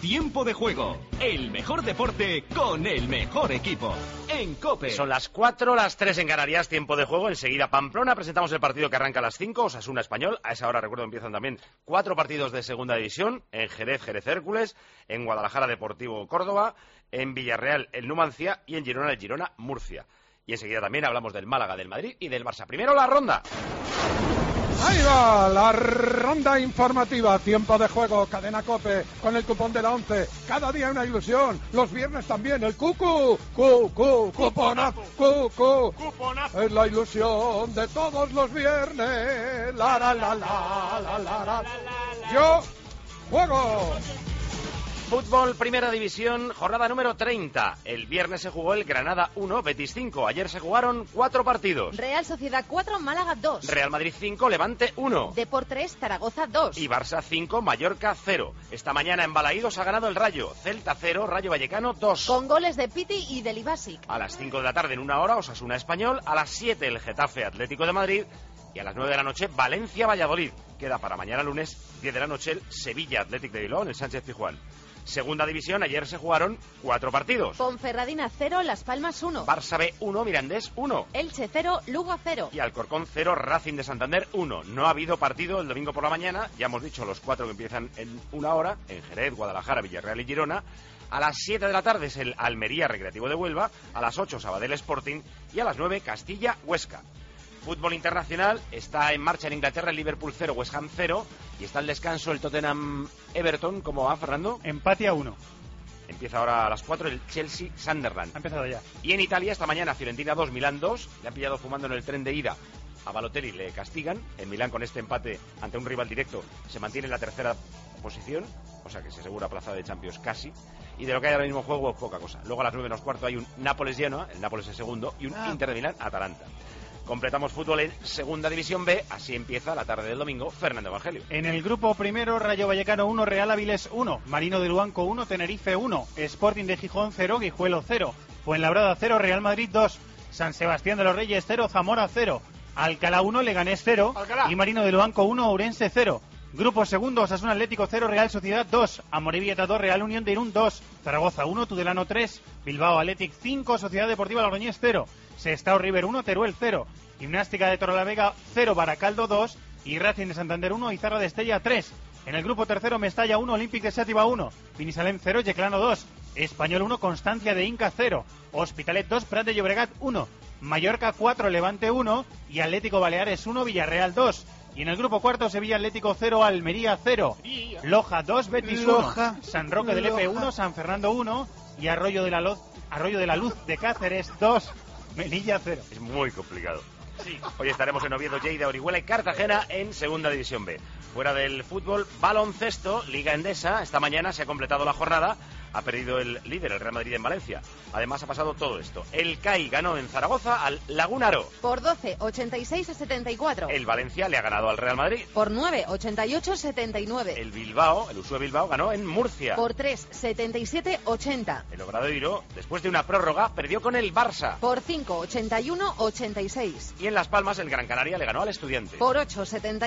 Tiempo de juego, el mejor deporte con el mejor equipo. En COPE. Son las 4, las 3 en Canarias, tiempo de juego. Enseguida Pamplona, presentamos el partido que arranca a las 5, Osasuna Español. A esa hora, recuerdo, empiezan también 4 partidos de segunda división. En Jerez, Jerez Hércules. En Guadalajara, Deportivo Córdoba. En Villarreal, el Numancia. Y en Girona, el Girona Murcia. Y enseguida también hablamos del Málaga, del Madrid y del Barça. Primero la ronda. Ahí va la ronda informativa, tiempo de juego, cadena COPE, con el cupón de la 11, cada día una ilusión, los viernes también, el cuponazo, cuponazo, es la ilusión de todos los viernes, yo juego. Fútbol, Primera División, jornada número 30. El viernes se jugó el Granada 1, Betis 5. Ayer se jugaron 4 partidos. Real Sociedad 4, Málaga 2. Real Madrid 5, Levante 1. Depor 3, Zaragoza 2. Y Barça 5, Mallorca 0. Esta mañana en Balaídos ha ganado el Rayo. Celta 0, Rayo Vallecano 2. Con goles de Piti y de Libasic. A las 5 de la tarde, en una hora, Osasuna Español. A las 7, el Getafe Atlético de Madrid. Y a las 9 de la noche, Valencia-Valladolid. Queda para mañana lunes, 10 de la noche, el Sevilla Atlético de Bilbao en el Sánchez Pizjuán. Segunda división, ayer se jugaron 4 partidos. Ponferradina 0, Las Palmas 1. Barça B 1, Mirandés 1. Elche 0, Lugo 0. Y Alcorcón 0, Racing de Santander 1. No ha habido partido el domingo por la mañana. Ya hemos dicho los 4 que empiezan en una hora. En Jerez, Guadalajara, Villarreal y Girona. A las 7 de la tarde es el Almería Recreativo de Huelva. A las 8, Sabadell Sporting. Y a las 9, Castilla Huesca. Fútbol internacional, está en marcha en Inglaterra el Liverpool 0, West Ham 0, y está el descanso el Tottenham Everton. ¿Cómo va, Fernando? Empate a 1. Empieza ahora a las 4 el Chelsea Sunderland. Ha empezado ya. Y en Italia esta mañana Fiorentina 2, Milán 2, le han pillado fumando en el tren de ida. A Balotelli le castigan. En Milán, con este empate ante un rival directo, se mantiene en la tercera posición, o sea que se asegura plaza de Champions casi. Y de lo que hay ahora mismo en juego, poca cosa. Luego a las 9 menos cuarto hay un Nápoles-Genoa, el Nápoles es segundo, y un Inter de Milán-Atalanta. Completamos fútbol en Segunda División B, así empieza la tarde del domingo. Fernando Evangelio. En el grupo primero, Rayo Vallecano 1, Real Avilés 1, Marino de Luanco 1, Tenerife 1, Sporting de Gijón 0, Guijuelo 0, Fuenlabrada 0, Real Madrid 2, San Sebastián de los Reyes 0, Zamora 0, Alcalá 1, Leganés 0 y Marino de Luanco 1, Ourense 0. Grupo segundo, Osasuna Atlético 0, Real Sociedad 2, Amorebieta 2, Real Unión de Irún 2, Zaragoza 1, Tudelano 3, Bilbao Athletic 5, Sociedad Deportiva Logroñés 0, Sestao River 1, Teruel 0, Gimnástica de Torrelavega 0, Baracaldo 2 y Racing de Santander 1, Izarra de Estella 3. En el grupo tercero, Mestalla 1, Olympic de Xàtiva 1, Binissalem 0, Yeclano 2, Español 1, Constancia de Inca 0, Hospitalet 2, Prat de Llobregat 1, Mallorca 4, Levante 1 y Atlético Baleares 1, Villarreal 2. Y en el grupo cuarto, Sevilla Atlético 0, Almería 0, Loja 2, Betis 1, San Roque del Epe 1, San Fernando 1 y Arroyo de la Luz de Cáceres 2, Melilla 0. Es muy complicado. Sí. Hoy estaremos en Oviedo, Lleida, Orihuela y Cartagena en Segunda División B. Fuera del fútbol, baloncesto, Liga Endesa. Esta mañana se ha completado la jornada. Ha perdido el líder, el Real Madrid, en Valencia. Además ha pasado todo esto. El CAI ganó en Zaragoza al Lagunaro. Por 12, 86-74. El Valencia le ha ganado al Real Madrid. Por 9, 88-79. El Bilbao, el Usue Bilbao, ganó en Murcia. Por 3, 77-80. El Obradoiro, después de una prórroga, perdió con el Barça. Por 5, 81-86. Y en Las Palmas, el Gran Canaria le ganó al Estudiantes. Por 8,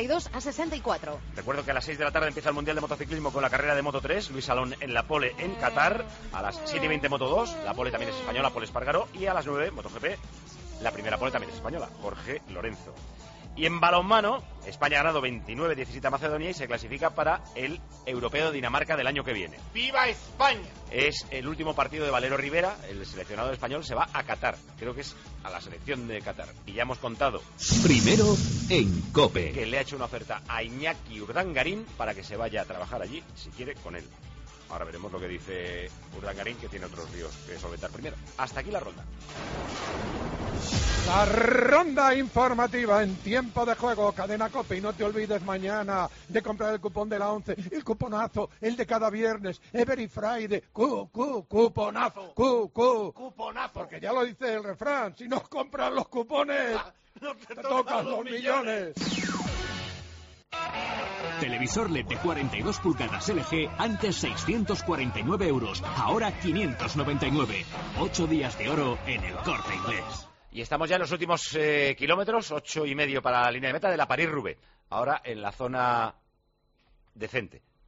72-64. Recuerdo que a las 6 de la tarde empieza el Mundial de Motociclismo con la carrera de Moto 3. Luis Salón en la pole en Qatar. A las 7:20 Moto 2, la pole también es española, Pole Espargaró. Y a las 9 MotoGP, la primera pole también es española, Jorge Lorenzo. Y en balonmano, España ha ganado 29-17 a Macedonia y se clasifica para el Europeo de Dinamarca del año que viene. ¡Viva España! Es el último partido de Valero Rivera, el seleccionado español, se va a Qatar. Creo que es a la selección de Qatar. Y ya hemos contado. Primero en COPE. Que le ha hecho una oferta a Iñaki Urdangarín para que se vaya a trabajar allí, si quiere, con él. Ahora veremos lo que dice Urdangarín, que tiene otros ríos que solventar primero. Hasta aquí la ronda. La ronda informativa en tiempo de juego, cadena COPE. Y no te olvides mañana de comprar el cupón de la 11, el cuponazo, el de cada viernes, Every Friday, cuponazo, cuponazo. Porque ya lo dice el refrán, si no compras los cupones, no te tocan los millones. Televisor LED de 42 pulgadas LG, antes 649 €, ahora 599. 8 días de oro en el Corte Inglés. Y estamos ya en los últimos kilómetros, 8,5 para la línea de meta de la París-Roubaix. Ahora en la zona decente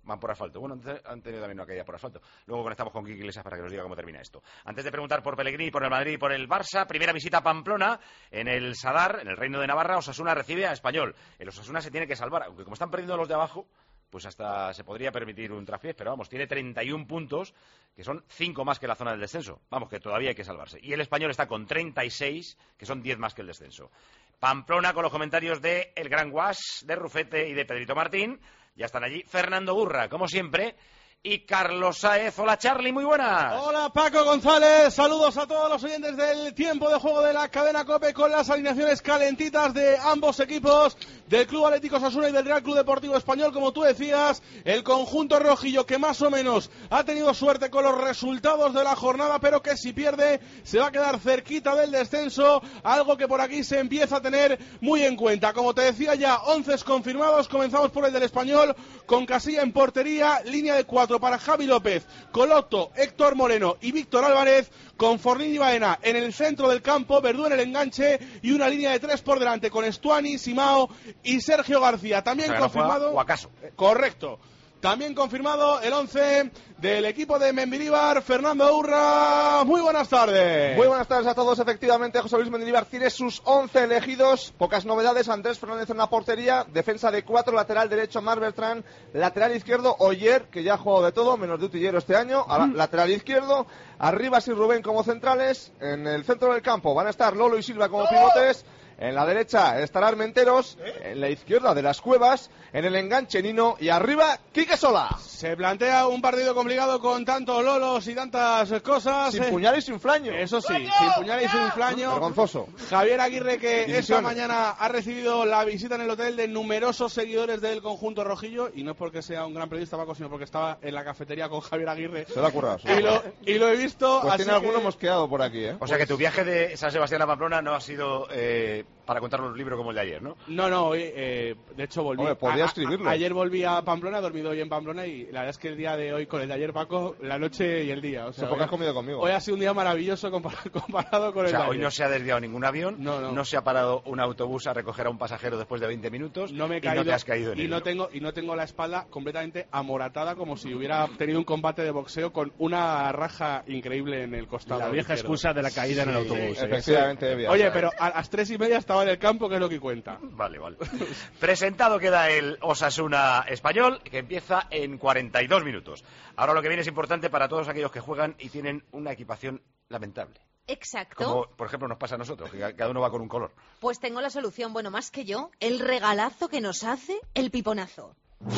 van por asfalto. Bueno, han tenido también una caída por asfalto. Luego conectamos con Quique Iglesias para que nos diga cómo termina esto. Antes de preguntar por Pellegrini, por el Madrid y por el Barça, primera visita a Pamplona, en el Sadar, en el Reino de Navarra. Osasuna recibe a Español. El Osasuna se tiene que salvar, aunque como están perdiendo los de abajo, pues hasta se podría permitir un traspiés, pero vamos, tiene 31 puntos, que son 5 más que la zona del descenso. Vamos, que todavía hay que salvarse. Y el Español está con 36, que son 10 más que el descenso. Pamplona con los comentarios de el Gran Guas, de Rufete y de Pedrito Martín. Ya están allí Fernando Burra, como siempre, y Carlos Sáez. Hola, Charly, muy buenas. Hola, Paco González. Saludos a todos los oyentes del tiempo de juego de la cadena COPE con las alineaciones calentitas de ambos equipos, del Club Atlético Osasuna y del Real Club Deportivo Español. Como tú decías, el conjunto rojillo que más o menos ha tenido suerte con los resultados de la jornada, pero que si pierde se va a quedar cerquita del descenso, algo que por aquí se empieza a tener muy en cuenta. Como te decía ya, 11 confirmados. Comenzamos por el del Español, con Casilla en portería, línea de 4 para Javi López, Coloto, Héctor Moreno y Víctor Álvarez, con Forlín y Baena en el centro del campo, Verdú en el enganche y una línea de 3 por delante con Estuani, Simao y Sergio García. También confirmado. ¿O acaso? Correcto. También confirmado el 11 del equipo de Mendilibar, Fernando Urra. Muy buenas tardes. Muy buenas tardes a todos. Efectivamente, José Luis Mendilibar tiene sus 11 elegidos. Pocas novedades. Andrés Fernández en la portería. Defensa de 4, lateral derecho Marc Bertrand. Lateral izquierdo Oyer, que ya ha jugado de todo, menos de utillero este año. Lateral izquierdo. Arribas y Rubén como centrales. En el centro del campo van a estar Lolo y Silva como pivotes. En la derecha estará Armenteros, en la izquierda de las Cuevas, en el enganche Nino y arriba Quique Sola. Se plantea un partido complicado con tantos lolos y tantas cosas. Sin puñal y sin flaño. Eso sí, sin puñal y sin flaño. Vergonzoso. Javier Aguirre, que Divisiones. esta mañana ha recibido la visita en el hotel de numerosos seguidores del conjunto rojillo, y no es porque sea un gran periodista, Paco, sino porque estaba en la cafetería con Javier Aguirre. Se lo ha currado. Y lo he visto. Pues así tiene alguno que... mosqueado por aquí, ¿eh? O sea que tu viaje de San Sebastián a Pamplona no ha sido para contarnos un libro como el de ayer, ¿no? No, de hecho volví. Hombre, podría escribirlo. Ayer volví a Pamplona, he dormido hoy en Pamplona, y la verdad es que el día de hoy con el de ayer, Paco, la noche y el día. O sea, Porque has comido conmigo. Hoy ha sido un día maravilloso comparado con el de ayer. Hoy no se ha desviado ningún avión, no se ha parado un autobús a recoger a un pasajero después de 20 minutos, no me he y caído, no te has caído en y él. no tengo la espalda completamente amoratada, como si hubiera tenido un combate de boxeo con una raja increíble en el costado. La vieja excusa de la caída en el autobús. Efectivamente. Oye, pero a las 3:30 estaba en el campo, que es lo que cuenta. Vale. Presentado queda el Osasuna Español, que empieza en 42 minutos. Ahora lo que viene es importante para todos aquellos que juegan y tienen una equipación lamentable. Exacto. Como, por ejemplo, nos pasa a nosotros, que cada uno va con un color. Pues tengo la solución, bueno, más que yo, el regalazo que nos hace el piponazo.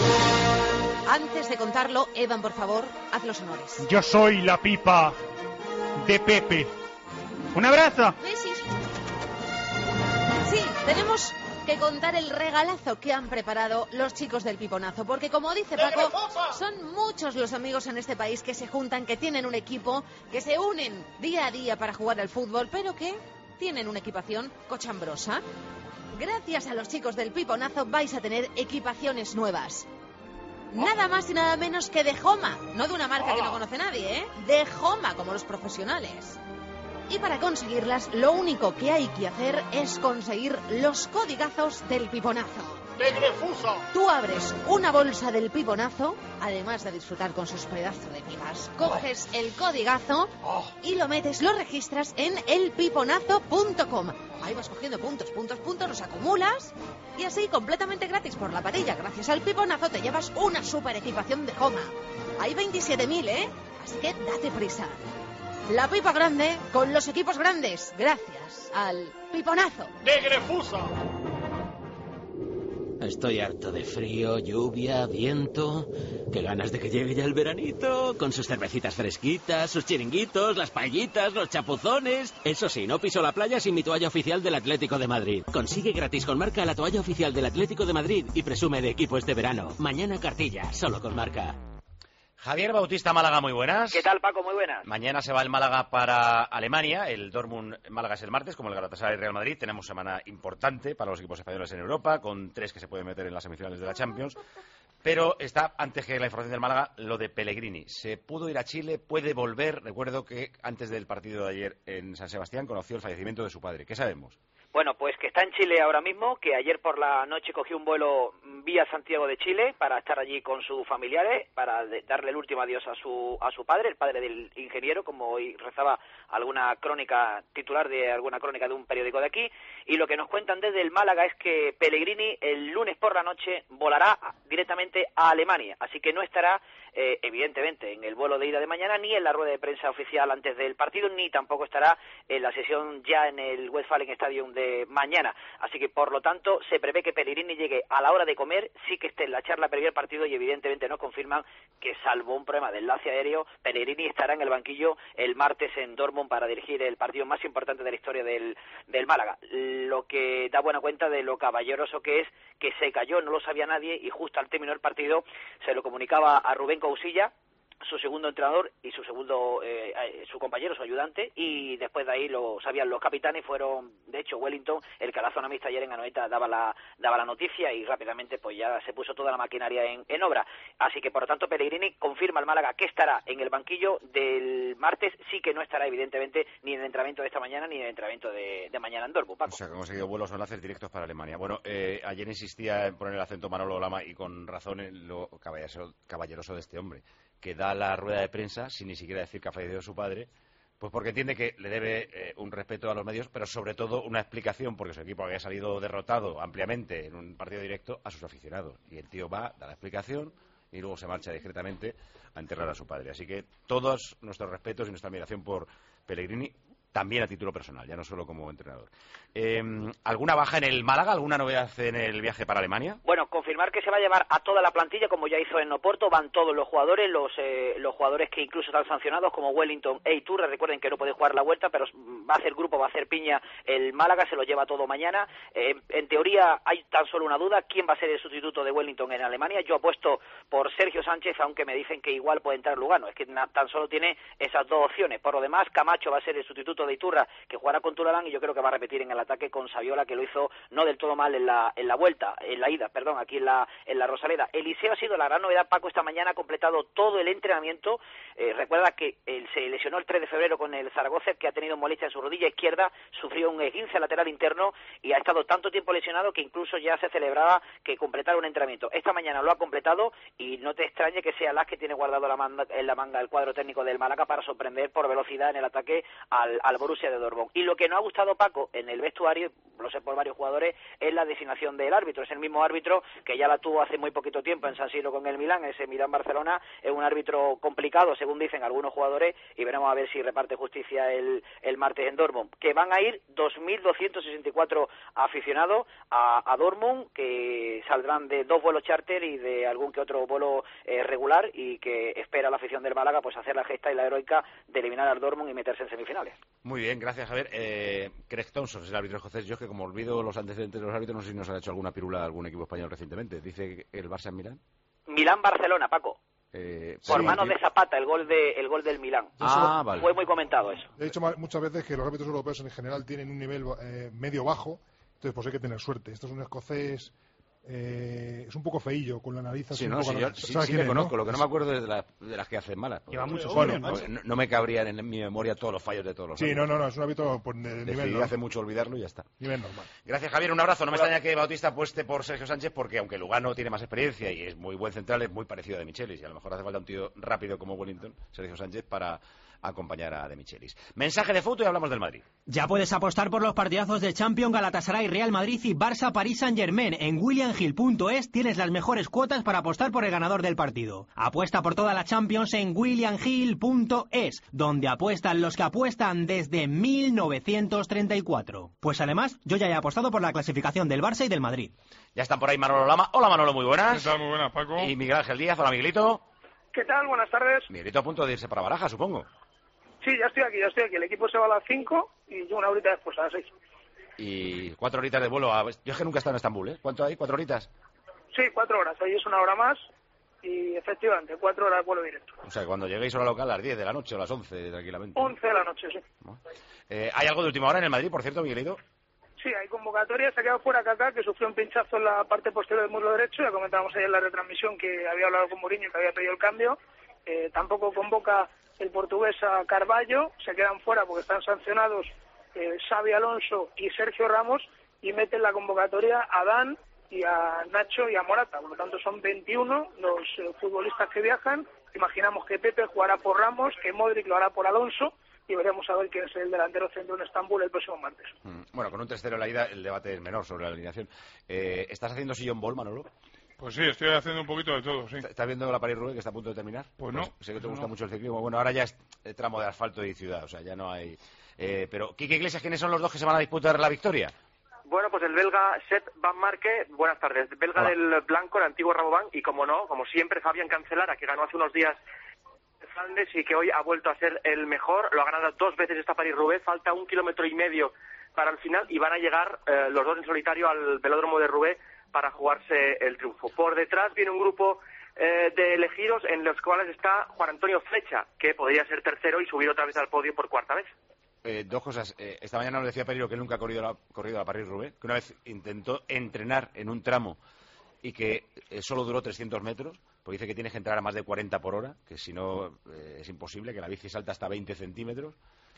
Antes de contarlo, Evan, por favor, haz los honores. Yo soy la pipa de Pepe. ¡Un abrazo! ¿Ves? Sí, tenemos que contar el regalazo que han preparado los chicos del piponazo, porque como dice Paco, son muchos los amigos en este país que se juntan, que tienen un equipo, que se unen día a día para jugar al fútbol, pero que tienen una equipación cochambrosa. Gracias a los chicos del piponazo vais a tener equipaciones nuevas. Nada más y nada menos que de Homa, no de una marca que no conoce nadie, ¿eh? De Homa, como los profesionales. Y para conseguirlas, lo único que hay que hacer es conseguir los codigazos del piponazo. Tú abres una bolsa del piponazo, además de disfrutar con sus pedazos de pipas. Coges el codigazo y lo metes, lo registras en elpiponazo.com. Ahí vas cogiendo puntos, los acumulas y así, completamente gratis por la patilla, gracias al piponazo, te llevas una super equipación de Homa. Hay 27.000, ¿eh? Así que date prisa. La pipa grande con los equipos grandes, gracias al piponazo. Estoy harto de frío, lluvia, viento. Qué ganas de que llegue ya el veranito, con sus cervecitas fresquitas, sus chiringuitos, las paellitas, los chapuzones. Eso sí, no piso la playa sin mi toalla oficial del Atlético de Madrid. Consigue gratis con Marca la toalla oficial del Atlético de Madrid y presume de equipo este verano. Mañana cartilla, solo con Marca. Javier Bautista, Málaga, muy buenas. ¿Qué tal, Paco? Muy buenas. Mañana se va el Málaga para Alemania, el Dortmund-Málaga es el martes, como el Galatasaray y Real Madrid. Tenemos semana importante para los equipos españoles en Europa, con 3 que se pueden meter en las semifinales de la Champions. Pero está, antes que la información del Málaga, lo de Pellegrini. Se pudo ir a Chile, puede volver. Recuerdo que antes del partido de ayer en San Sebastián conoció el fallecimiento de su padre. ¿Qué sabemos? Bueno, pues que está en Chile ahora mismo, que ayer por la noche cogió un vuelo vía Santiago de Chile para estar allí con sus familiares, para darle el último adiós a su padre, el padre del ingeniero, como hoy rezaba alguna crónica, titular de alguna crónica de un periódico de aquí, y lo que nos cuentan desde el Málaga es que Pellegrini el lunes por la noche volará directamente a Alemania, así que no estará evidentemente en el vuelo de ida de mañana, ni en la rueda de prensa oficial antes del partido, ni tampoco estará en la sesión ya en el Westfalen Stadium de mañana. Así que, por lo tanto, se prevé que Pellegrini llegue a la hora de comer, sí que esté en la charla previa al partido, y evidentemente nos confirman que, salvo un problema de enlace aéreo, Pellegrini estará en el banquillo el martes en Dortmund para dirigir el partido más importante de la historia del Málaga. Lo que da buena cuenta de lo caballeroso que es, que se cayó, no lo sabía nadie, y justo al término del partido se lo comunicaba a Rubén Cousilla, su segundo entrenador, y su compañero, su ayudante, y después de ahí lo sabían los capitanes. Fueron, de hecho, Wellington, el que a la zona mixta ayer en Anoeta daba la noticia, y rápidamente pues ya se puso toda la maquinaria en obra. Así que, por lo tanto, Pellegrini confirma al Málaga que estará en el banquillo del martes, sí que no estará evidentemente ni en el entrenamiento de esta mañana ni en el entrenamiento de mañana en Dortmund, Paco. O sea, que ha conseguido vuelos o enlaces directos para Alemania. Bueno, ayer insistía en poner el acento Manolo Lama, y con razón, en lo caballeroso de este hombre, que da la rueda de prensa sin ni siquiera decir que ha fallecido su padre, pues porque entiende que le debe un respeto a los medios, pero sobre todo una explicación, porque su equipo había salido derrotado ampliamente en un partido directo, a sus aficionados. Y el tío va, da la explicación y luego se marcha discretamente a enterrar a su padre. Así que todos nuestros respetos y nuestra admiración por Pellegrini, también a título personal, ya no solo como entrenador. ¿Alguna baja en el Málaga? ¿Alguna novedad en el viaje para Alemania? Bueno, confirmar que se va a llevar a toda la plantilla, como ya hizo en Oporto. Van todos los jugadores, los jugadores que incluso están sancionados, como Wellington e Iturra. Recuerden que no puede jugar la vuelta, pero va a hacer grupo, va a hacer piña el Málaga, se lo lleva todo mañana. En teoría hay tan solo una duda: ¿quién va a ser el sustituto de Wellington en Alemania? Yo apuesto por Sergio Sánchez, aunque me dicen que igual puede entrar Lugano. Es que tan solo tiene esas dos opciones. Por lo demás, Camacho va a ser el sustituto de Iturra, que jugará con Turalán, y yo creo que va a repetir en el ataque con Saviola, que lo hizo no del todo mal en la ida, aquí en la Rosaleda. Eliseo ha sido la gran novedad, Paco. Esta mañana ha completado todo el entrenamiento. Recuerda que se lesionó el 3 de febrero con el Zaragoza, que ha tenido molestia en su rodilla izquierda, sufrió un esguince lateral interno y ha estado tanto tiempo lesionado que incluso ya se celebraba que completara un entrenamiento. Esta mañana lo ha completado, y no te extrañe que sea Las que tiene guardado en la manga el cuadro técnico del Málaga para sorprender por velocidad en el ataque al Borussia de Dortmund. Y lo que no ha gustado, Paco, en el vestuario, lo sé por varios jugadores, es la designación del árbitro. Es el mismo árbitro que ya la tuvo hace muy poquito tiempo en San Siro con el Milán, ese Milán-Barcelona. Es un árbitro complicado, según dicen algunos jugadores, y veremos a ver si reparte justicia el martes en Dortmund. Que van a ir 2.264 aficionados a Dortmund, que saldrán de 2 vuelos charter y de algún que otro vuelo regular, y que espera la afición del Málaga pues hacer la gesta y la heroica de eliminar al Dortmund y meterse en semifinales. Muy bien, gracias. A ver, Craig Thompson es el árbitro escocés. Yo es que, como olvido los antecedentes de los árbitros, no sé si nos han hecho alguna pirula a algún equipo español recientemente. ¿Dice el Barça en Milán? Milán-Barcelona, Paco. Por manos de Zapata, el gol del Milán. Vale. Fue muy comentado eso. He dicho muchas veces que los árbitros europeos en general tienen un nivel medio-bajo, entonces pues hay que tener suerte. Esto es un escocés, es un poco feillo, con la nariz así. Sí, no, sí le conozco, ¿no? Lo que no me acuerdo es de las que hacen malas. Lleva muchos años. No me cabrían en mi memoria todos los fallos de todos los árbitros. No, es un árbitro pues, de nivel normal. Hace mucho olvidarlo y ya está. Nivel normal. Gracias, Javier, un abrazo. No me extraña que Bautista apueste por Sergio Sánchez, porque aunque Lugano tiene más experiencia y es muy buen central, es muy parecido a De Michelis, y a lo mejor hace falta un tío rápido como Wellington, Sergio Sánchez, para acompañar a De Michelis. Mensaje de foto y hablamos del Madrid. Ya puedes apostar por los partidazos de Champions, Galatasaray, Real Madrid y Barça, París Saint-Germain. En williamhill.es tienes las mejores cuotas para apostar por el ganador del partido. Apuesta por toda la Champions en williamhill.es, donde apuestan los que apuestan desde 1934. Pues además, yo ya he apostado por la clasificación del Barça y del Madrid. Ya están por ahí Manolo Lama. Hola, Manolo, muy buenas. ¿Qué tal? Muy buenas, Paco. Y Miguel Ángel Díaz. Hola, Miguelito. ¿Qué tal? Buenas tardes. Miguelito a punto de irse para Baraja, supongo. Sí, ya estoy aquí. El equipo se va a las 5 y yo una horita después, a las 6. Y 4 horitas de vuelo. Yo es que nunca he estado en Estambul, ¿eh? ¿Cuánto hay? ¿4 horitas? Sí, 4 horas. Ahí es una hora más y efectivamente 4 horas de vuelo directo. O sea, que cuando lleguéis a la local a las 10 de la noche o a las 11, tranquilamente. 11 de la noche, sí. ¿Hay algo de última hora en el Madrid, por cierto, Miguelito? Sí, hay convocatoria. Se ha quedado fuera Kaká, que sufrió un pinchazo en la parte posterior del muslo derecho. Ya comentábamos ayer en la retransmisión que había hablado con Mourinho, que había pedido el cambio. Tampoco convoca el portugués a Carballo. Se quedan fuera porque están sancionados Xavi Alonso y Sergio Ramos, y mete en la convocatoria a Dan y a Nacho y a Morata. Por lo tanto, son 21 los futbolistas que viajan. Imaginamos que Pepe jugará por Ramos, que Modric lo hará por Alonso, y veremos a ver quién es el delantero centro en Estambul el próximo martes. Bueno, con un 3-0 en la ida, el debate es menor sobre la alineación. ¿Estás haciendo sillón ball, Manolo? Pues sí, estoy haciendo un poquito de todo, sí. ¿Estás viendo la París-Roubaix que está a punto de terminar? Pues no. Sé que te gusta mucho el ciclismo. Bueno, ahora ya es tramo de asfalto y ciudad, o sea, ya no hay... pero, Quique Iglesias, ¿quiénes son los dos que se van a disputar la victoria? Bueno, pues el belga Sepp Van Marke, buenas tardes, belga del Blanco, el antiguo Rabobank, y como no, como siempre, Fabián Cancellara, que ganó hace unos días Flandes y que hoy ha vuelto a ser el mejor, lo ha ganado 2 veces esta París-Roubaix, falta 1,5 kilómetros para el final y van a llegar los dos en solitario al velódromo de Roubaix para jugarse el triunfo. Por detrás viene un grupo de elegidos en los cuales está Juan Antonio Flecha, que podría ser tercero y subir otra vez al podio por 4ª vez. Dos cosas. Esta mañana nos decía Pereiro que él nunca ha corrido la París-Roubaix, que una vez intentó entrenar en un tramo y que solo duró 300 metros, porque dice que tienes que entrar a más de 40 por hora, que si no es imposible, que la bici salta hasta 20 centímetros.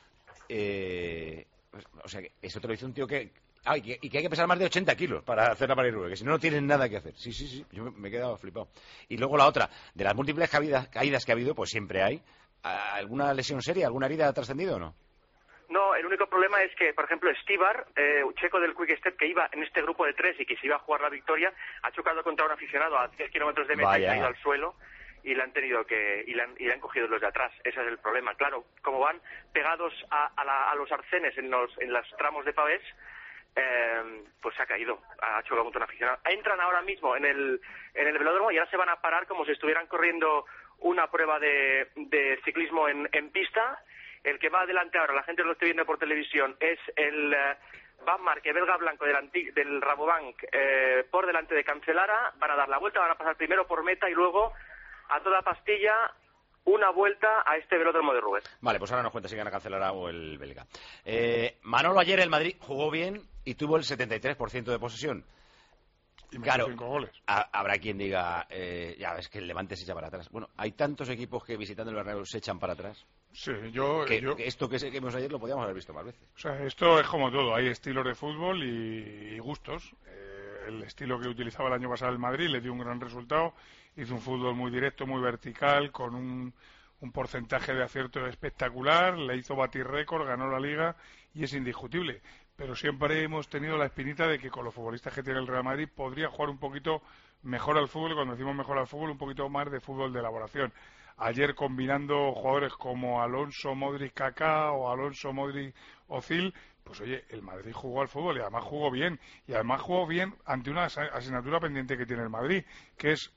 O sea, que eso te lo dice un tío que hay que pesar más de 80 kilos para hacer la París-Roubaix, que si no, no tienes nada que hacer. Sí, yo me he quedado flipado. Y luego la otra, de las múltiples caídas que ha habido, pues siempre hay. ¿Alguna lesión seria, alguna herida ha trascendido o no? No, el único problema es que, por ejemplo, Stibar, checo del Quick Step, que iba en este grupo de 3 y que se iba a jugar la victoria, ha chocado contra un aficionado a 10 kilómetros de meta y ha ido al suelo y le han tenido que y le han cogido los de atrás. Ese es el problema. Claro, como van pegados a los arcenes en los tramos de pavés, pues se ha caído, ha chocado contra un aficionado. Entran ahora mismo en el velódromo y ahora se van a parar como si estuvieran corriendo una prueba de ciclismo en pista. El que va adelante ahora, la gente lo estoy viendo por televisión, es el Van Marke, belga blanco del Rabobank, por delante de Cancellara. Van a dar la vuelta, van a pasar primero por meta y luego a toda pastilla una vuelta a este velódromo de Roubaix. Vale, pues ahora nos cuenta si gana Cancellara o el belga. Manolo, ayer el Madrid jugó bien y tuvo el 73% de posesión. Y claro, 5 goles. Habrá quien diga, ya ves que el Levante se echa para atrás. Bueno, hay tantos equipos que visitando el Bernabéu se echan para atrás. Sí, esto que vimos ayer lo podíamos haber visto más veces. O sea, esto es como todo, hay estilos de fútbol y gustos. El estilo que utilizaba el año pasado el Madrid le dio un gran resultado, hizo un fútbol muy directo, muy vertical, con un porcentaje de acierto espectacular, le hizo batir récord, ganó la Liga y es indiscutible. Pero siempre hemos tenido la espinita de que con los futbolistas que tiene el Real Madrid podría jugar un poquito mejor al fútbol, y cuando decimos mejor al fútbol, un poquito más de fútbol de elaboración. Ayer combinando jugadores como Alonso, Modric, Kaká o Alonso, Modric, Ozil, pues oye, el Madrid jugó al fútbol y además jugó bien. Y además jugó bien ante una asignatura pendiente que tiene el Madrid, que es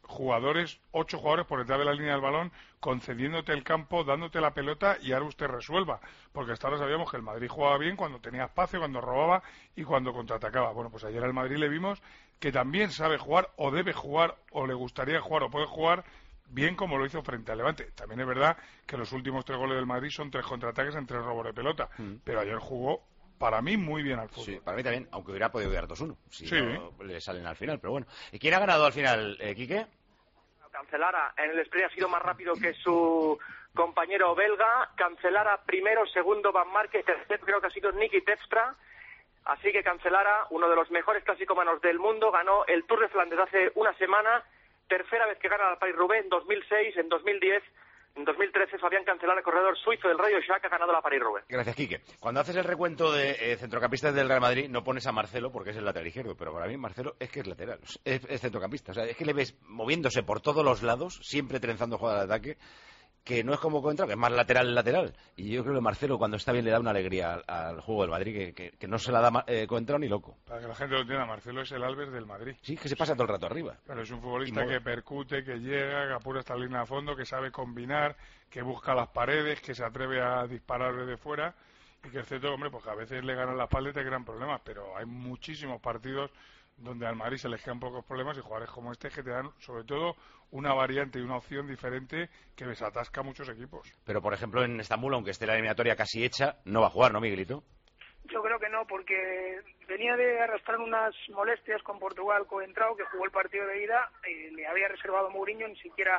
8 jugadores por detrás de la línea del balón, concediéndote el campo, dándote la pelota y ahora usted resuelva. Porque hasta ahora sabíamos que el Madrid jugaba bien cuando tenía espacio, cuando robaba y cuando contraatacaba. Bueno, pues ayer al Madrid le vimos que también sabe jugar o debe jugar o le gustaría jugar o puede jugar bien como lo hizo frente al Levante. También es verdad que los últimos 3 goles del Madrid son 3 contraataques en 3 robos de pelota. Pero ayer jugó, para mí, muy bien al fútbol. Sí, para mí también, aunque hubiera podido quedar 2-1. Si no le salen al final, pero bueno. ¿Y quién ha ganado al final, Quique? Cancellara en el sprint ha sido más rápido que su compañero belga. Cancellara primero, segundo Van Marke, tercero creo que ha sido Niki Terpstra. Así que Cancellara, uno de los mejores clasicómanos del mundo, ganó el Tour de Flandes hace una semana. Tercera vez que gana la París-Roubaix, en 2006, en 2010, en 2013 Fabián Cancellara, corredor suizo del Rayo Shack, ha ganado la París-Roubaix. Gracias, Quique. Cuando haces el recuento de centrocampistas del Real Madrid, no pones a Marcelo porque es el lateral izquierdo, pero para mí Marcelo es que es lateral, es centrocampista. O sea, es que le ves moviéndose por todos los lados, siempre trenzando jugadas de ataque, que no es como Coentrao, que es más lateral. Y yo creo que Marcelo, cuando está bien, le da una alegría al juego del Madrid que no se la da Coentrao ni loco. Para que la gente lo entienda, Marcelo es el Alves del Madrid. Sí, que se pasa todo el rato arriba. Pero es un futbolista que percute, que llega, que apura esta línea a fondo, que sabe combinar, que busca las paredes, que se atreve a disparar desde fuera. Y que es cierto, hombre, pues que a veces le ganan la espalda y te crean problemas, pero hay muchísimos partidos donde al Madrid se les quedan pocos problemas y jugadores como este que te dan, sobre todo, una variante y una opción diferente que desatasca a muchos equipos. Pero, por ejemplo, en Estambul, aunque esté la eliminatoria casi hecha, no va a jugar, ¿no, Miguelito? Yo creo que no, porque venía de arrastrar unas molestias con Portugal Coentrao, que jugó el partido de ida, le había reservado Mourinho, ni siquiera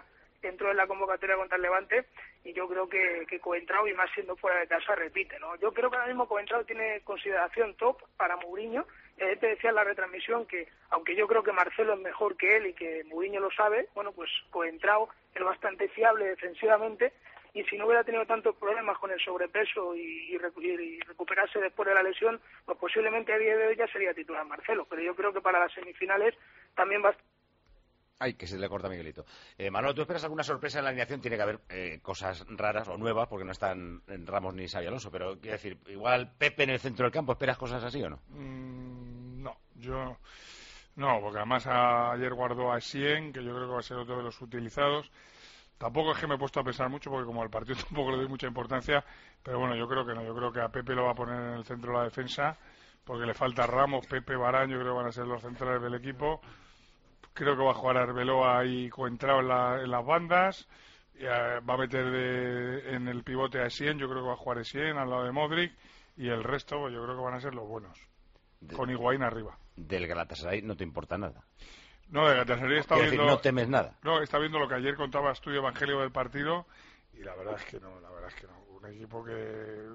entró en la convocatoria contra el Levante, y yo creo que Coentrao, y más siendo fuera de casa, repite, ¿no? Yo creo que ahora mismo Coentrao tiene consideración top para Mourinho. Te decía en la retransmisión que, aunque yo creo que Marcelo es mejor que él y que Mourinho lo sabe, bueno, pues Coentrao es bastante fiable defensivamente, y si no hubiera tenido tantos problemas con el sobrepeso y recuperarse después de la lesión, pues posiblemente a día de hoy ya sería titular Marcelo, pero yo creo que para las semifinales también va a... Ay, que se le corta a Miguelito. Manolo, ¿tú esperas alguna sorpresa en la alineación? Tiene que haber cosas raras o nuevas, porque no están en Ramos ni Xabi Alonso, pero quiero decir, igual Pepe en el centro del campo, ¿esperas cosas así o no? No, yo no, porque además ayer guardó a Essien, que yo creo que va a ser otro de los utilizados. Tampoco es que me he puesto a pensar mucho, porque como al partido tampoco le doy mucha importancia, pero bueno, yo creo que no, yo creo que a Pepe lo va a poner en el centro de la defensa, porque le falta Ramos, Pepe, Varane, yo creo que van a ser los centrales del equipo. Creo que va a jugar Arbeloa y Coentrao en las bandas. Va a meter en el pivote a Essien. Yo creo que va a jugar Essien al lado de Modric. Y el resto, pues, yo creo que van a ser los buenos. Con Higuaín arriba. Del Galatasaray no te importa nada. No, del Galatasaray está viendo... decir, no temes nada. No, está viendo lo que ayer contaba Estudio Evangélico del partido. Y la verdad es que no. Un equipo que...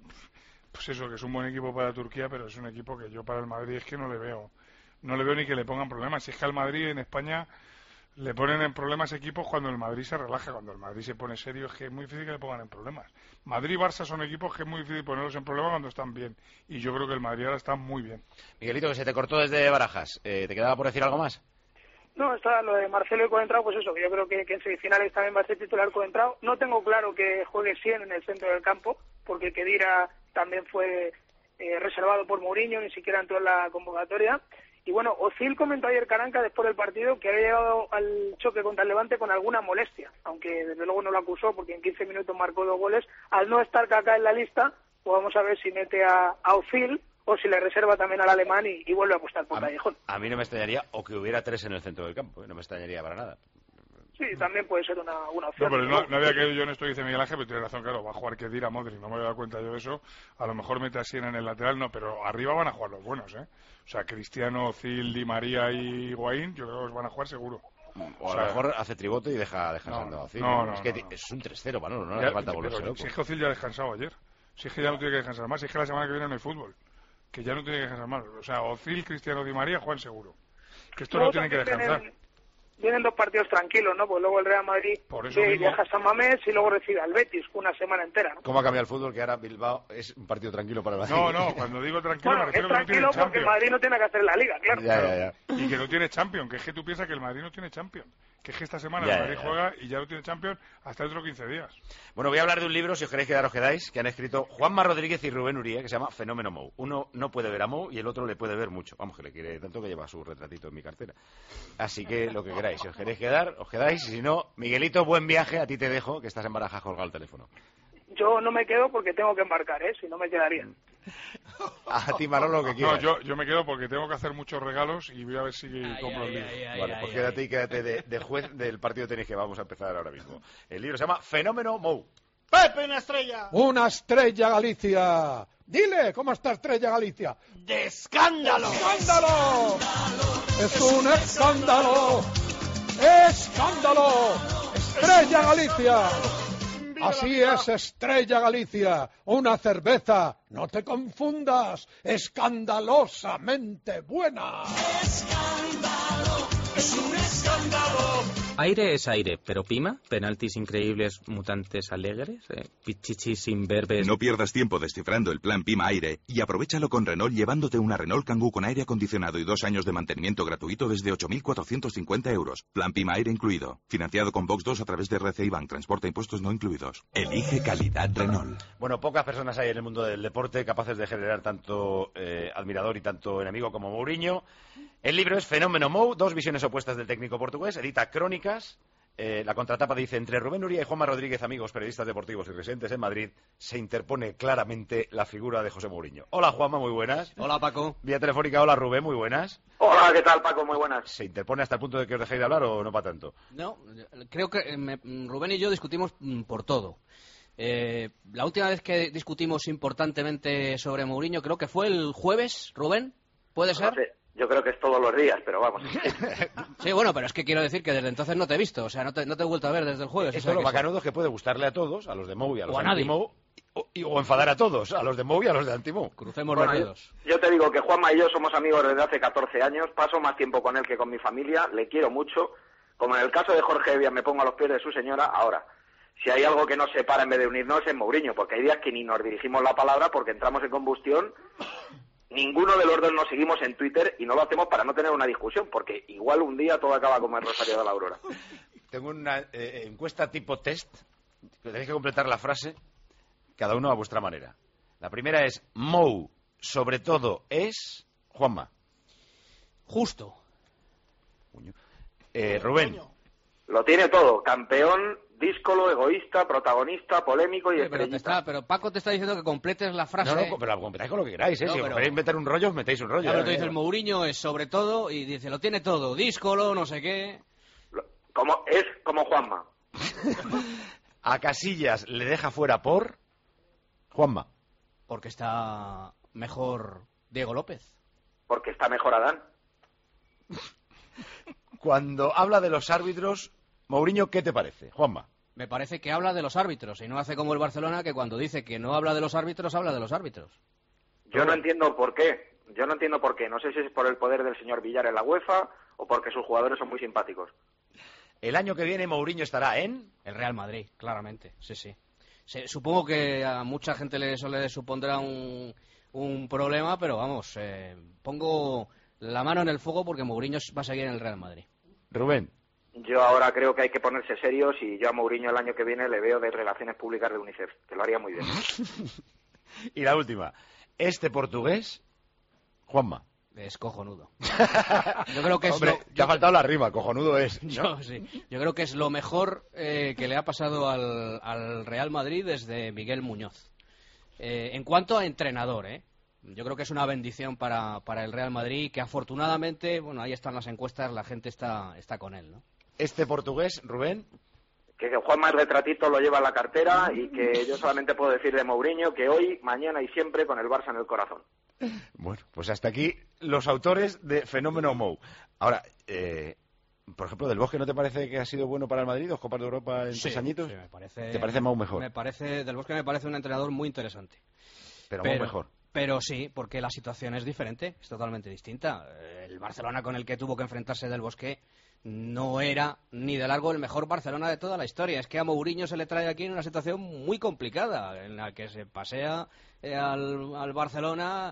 Pues eso, que es un buen equipo para Turquía, pero es un equipo que yo para el Madrid es que no le veo ni que le pongan problemas. Si es que al Madrid en España le ponen en problemas equipos cuando el Madrid se relaja, cuando el Madrid se pone serio es que es muy difícil que le pongan en problemas. Madrid y Barça son equipos que es muy difícil ponerlos en problemas cuando están bien, y yo creo que el Madrid ahora está muy bien. Miguelito, que se te cortó desde Barajas, ¿te quedaba por decir algo más? No, está lo de Marcelo y Coentrao, pues eso, que yo creo que en semifinales también va a ser titular Coentrao. No tengo claro que juegue Sien en el centro del campo, porque Khedira también fue reservado por Mourinho, ni siquiera entró en la convocatoria. Y bueno, Ozil comentó ayer Caranca después del partido que había llegado al choque contra el Levante con alguna molestia, aunque desde luego no lo acusó porque en 15 minutos marcó 2 goles. Al no estar Kaká en la lista, pues vamos a ver si mete a Ozil o si le reserva también al alemán y vuelve a apostar por Callejón. A mí no me extrañaría, o que hubiera 3 en el centro del campo, no me extrañaría para nada. Sí, también puede ser una opción. No, pero no había caído yo en esto, dice Miguel Ángel, pero tiene razón, claro, va a jugar Khedira, Modric, no me había dado cuenta yo de eso. A lo mejor mete a Sien en el lateral, no, pero arriba van a jugar los buenos, ¿eh? O sea, Cristiano, Ozil, Di María y Higuaín, yo creo que los van a jugar seguro. O a lo mejor hace tribote y deja descansando a Ozil. Es que es un 3-0, Manolo, no le falta volverse loco. Si es que Ozil ya ha descansado ayer, si es que ya no tiene que descansar más, si es que la semana que viene no hay fútbol, que ya no tiene que descansar más. O sea, Ozil, Cristiano, Di María juegan seguro. Que estos no tienen que descansar. Vienen 2 partidos tranquilos, ¿no? Pues luego el Real Madrid viaja a San Mamés y luego recibe al Betis una semana entera, ¿no? ¿Cómo ha cambiado el fútbol? Que ahora Bilbao es un partido tranquilo para el Madrid. No, cuando digo tranquilo bueno, me refiero es tranquilo que no tiene porque el Madrid no tiene que hacer la Liga, claro. Ya. Y que no tiene Champions, que es que tú piensas que el Madrid no tiene Champions. Que es que esta semana el Madrid juega y ya no tiene Champions hasta dentro de 15 días. Bueno, voy a hablar de un libro, si os queréis quedar os quedáis, que han escrito Juanma Rodríguez y Rubén Uría, que se llama Fenómeno Mou. Uno no puede ver a Mou y el otro le puede ver mucho. Vamos, que le quiere tanto que lleva su retratito en mi cartera. Así que lo que queráis, si os queréis quedar, os quedáis. Y si no, Miguelito, buen viaje, a ti te dejo, que estás en Barajas colgado el teléfono. Yo no me quedo porque tengo que embarcar, si no me quedaría. A ti, Manolo, lo que quieras. No, yo me quedo porque tengo que hacer muchos regalos y voy a ver si compro el libro. Vale, pues quédate y quédate de juez del partido de tenis que vamos a empezar ahora mismo. El libro se llama Fenómeno Mou. ¡Pepe, una estrella! ¡Una estrella, Galicia! Dile, ¿cómo está Estrella Galicia? ¡De escándalo! ¡Escándalo! ¡Es un escándalo! ¡Escándalo! ¡Estrella Galicia! Así es, Estrella Galicia, una cerveza, no te confundas, escandalosamente buena. ¡Escándalo! ¡Es un escándalo! Aire es aire, pero Pima, penaltis increíbles, mutantes alegres, pichichis imberbes... No pierdas tiempo descifrando el plan Pima Aire y aprovéchalo con Renault llevándote una Renault Kangoo con aire acondicionado y 2 años de mantenimiento gratuito desde 8.450 euros. Plan Pima Aire incluido. Financiado con Box 2 a través de RCI Bank. Transporte e impuestos no incluidos. Elige calidad Renault. Bueno, pocas personas hay en el mundo del deporte capaces de generar tanto admirador y tanto enemigo como Mourinho. El libro es Fenómeno Mou, 2 visiones opuestas del técnico portugués, edita Crónicas. La contratapa dice, entre Rubén Uría y Juanma Rodríguez, amigos periodistas deportivos y residentes en Madrid, se interpone claramente la figura de José Mourinho. Hola, Juanma, muy buenas. Hola, Paco. Vía telefónica, hola, Rubén, muy buenas. Hola, ¿qué tal, Paco? Muy buenas. ¿Se interpone hasta el punto de que os dejéis de hablar o no para tanto? No, creo que Rubén y yo discutimos por todo. La última vez que discutimos importantemente sobre Mourinho creo que fue el jueves, Rubén, ¿puede ser? Yo creo que es todos los días, pero vamos. Sí, bueno, pero es que quiero decir que desde entonces no te he visto, o sea, no te he vuelto a ver desde el jueves. Esto lo bacanudo es que puede gustarle a todos, a los de Mou y a los O a de nadie. Anti-Mou, o enfadar a todos, a los de Mou y a los de Anti-Mou. Crucemos Bueno, los dedos. yo te digo que Juanma y yo somos amigos desde hace 14 años, paso más tiempo con él que con mi familia, le quiero mucho. Como en el caso de Jorge Evia, me pongo a los pies de su señora. Ahora, si hay algo que nos separa en vez de unirnos es Mourinho, porque hay días que ni nos dirigimos la palabra porque entramos en combustión. Ninguno de los dos nos seguimos en Twitter y no lo hacemos para no tener una discusión, porque igual un día todo acaba como el Rosario de la Aurora. Tengo una encuesta tipo test, que tenéis que completar la frase, cada uno a vuestra manera. La primera es, Mou, sobre todo, es... Juanma. Justo. Rubén. Lo tiene todo, campeón, díscolo, egoísta, protagonista, polémico y estrellita. Pero Paco te está diciendo que completes la frase. No, pero la completáis con lo que queráis, ¿eh? No, si pero- queréis meter un rollo, os metéis un rollo. Ya, pero tú dices, Mourinho es sobre todo, y dice, lo tiene todo, díscolo, no sé qué. Es como Juanma. A Casillas le deja fuera por... Juanma. Porque está mejor Diego López. Porque está mejor Adán. Cuando habla de los árbitros, Mourinho, ¿qué te parece? Juanma. Me parece que habla de los árbitros y no hace como el Barcelona, que cuando dice que no habla de los árbitros, habla de los árbitros. Yo no entiendo por qué. No sé si es por el poder del señor Villar en la UEFA o porque sus jugadores son muy simpáticos. El año que viene Mourinho estará en... El Real Madrid, claramente, sí. Supongo que a mucha gente eso le supondrá un problema, pero vamos, pongo la mano en el fuego porque Mourinho va a seguir en el Real Madrid. Rubén. Yo ahora creo que hay que ponerse serios y yo a Mourinho el año que viene le veo de Relaciones Públicas de UNICEF, que lo haría muy bien. Y la última. Este portugués, Juanma. Es cojonudo. Yo creo que es Hombre, te ha faltado la rima, cojonudo es, ¿no? Yo creo que es lo mejor que le ha pasado al Real Madrid desde Miguel Muñoz. En cuanto a entrenador, yo creo que es una bendición para el Real Madrid, que afortunadamente, bueno, ahí están las encuestas, la gente está con él, ¿no? Este portugués, Rubén. Que Juanma el retratito lo lleva en la cartera y que yo solamente puedo decir de Mourinho que hoy, mañana y siempre con el Barça en el corazón. Bueno, pues hasta aquí los autores de Fenómeno Mou. Ahora, por ejemplo, ¿Del Bosque no te parece que ha sido bueno para el Madrid? 2 Copas de Europa en 3 añitos. Sí, me parece, ¿Te parece Mou mejor? Del Bosque me parece un entrenador muy interesante. Pero Mou mejor. Pero sí, porque la situación es diferente, es totalmente distinta. El Barcelona con el que tuvo que enfrentarse Del Bosque no era ni de largo el mejor Barcelona de toda la historia. Es que a Mourinho se le trae aquí en una situación muy complicada, en la que se pasea al Barcelona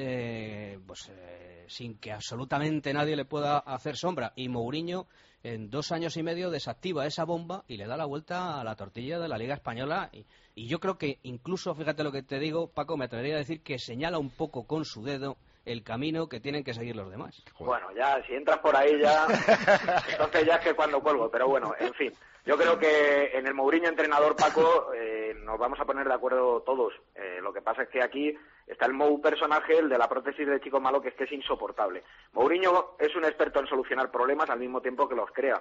sin que absolutamente nadie le pueda hacer sombra. Y Mourinho en 2 años y medio desactiva esa bomba y le da la vuelta a la tortilla de la Liga Española. Y yo creo que incluso, fíjate lo que te digo, Paco, me atrevería a decir que señala un poco con su dedo el camino que tienen que seguir los demás. Bueno, ya, si entras por ahí ya, entonces ya es que cuando cuelgo, pero bueno, en fin. Yo creo que en el Mourinho entrenador, Paco, nos vamos a poner de acuerdo todos. Lo que pasa es que aquí está el Mou personaje, el de la prótesis de chico malo, que es insoportable. Mourinho es un experto en solucionar problemas al mismo tiempo que los crea.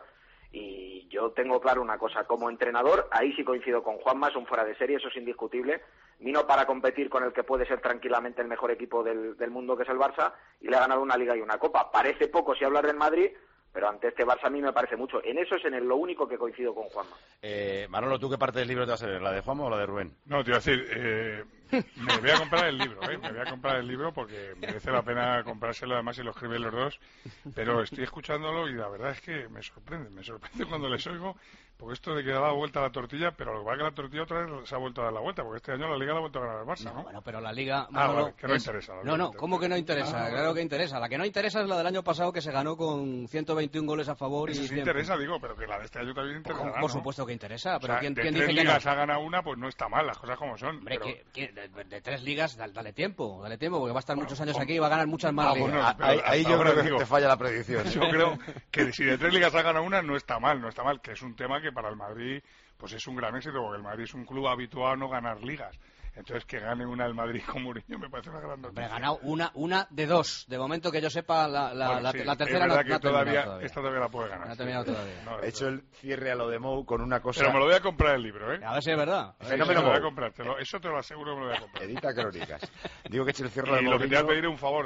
Y yo tengo claro una cosa, como entrenador, ahí sí coincido con Juanma, es un fuera de serie, eso es indiscutible. Vino para competir con el que puede ser tranquilamente el mejor equipo del mundo, que es el Barça, y le ha ganado una Liga y una Copa. Parece poco si hablar del Madrid, pero ante este Barça a mí me parece mucho. En eso es lo único que coincido con Juanma. Manolo, ¿tú qué parte del libro te vas a leer? ¿La de Juanma o la de Rubén? No, te iba a decir, me voy a comprar el libro, me voy a comprar el libro porque merece la pena comprárselo, además si lo escriben los dos, pero estoy escuchándolo y la verdad es que me sorprende cuando les oigo, porque esto de que da la vuelta a la tortilla, pero lo que pasa es que la tortilla otra vez se ha vuelto a dar la vuelta, porque este año la Liga la ha vuelto a ganar el Barça, ¿no? Bueno, pero la Liga... vale, que no interesa. No, ¿cómo que no interesa? Claro que interesa. La que no interesa es la del año pasado, que se ganó con 121 goles a favor. Eso y sí interesa, digo, pero que la de este año también interesa. Por supuesto que interesa, pero o sea, ¿quién de dice 3 que ligas no? ha ganado una, pues no está mal, las cosas como son. Hombre, pero... de 3 ligas, dale tiempo, porque va a estar muchos años aquí y va a ganar muchas más ligas. Bueno, ahí yo creo que te falla la predicción. Yo creo que si de 3 ligas ha ganado una, no está mal, que es un tema que para el Madrid pues es un gran éxito, porque el Madrid es un club habituado a no ganar ligas. Entonces, que gane una el Madrid con Mourinho me parece una gran noticia. Hombre, ha ganado una de 2. De momento que yo sepa, la tercera es verdad que no ha todavía, todavía. Esta todavía la puede ganar. No ha terminado todavía. No, He hecho el cierre a lo de Mou con una cosa... Pero me lo voy a comprar el libro, ¿eh? A ver si es verdad. Fenómeno Mou. Mou. Eso te lo aseguro que me lo voy a comprar. Edita crónicas. Digo que he hecho el cierre a lo de Y lo que te voy a Mourinho... pedir es un favor.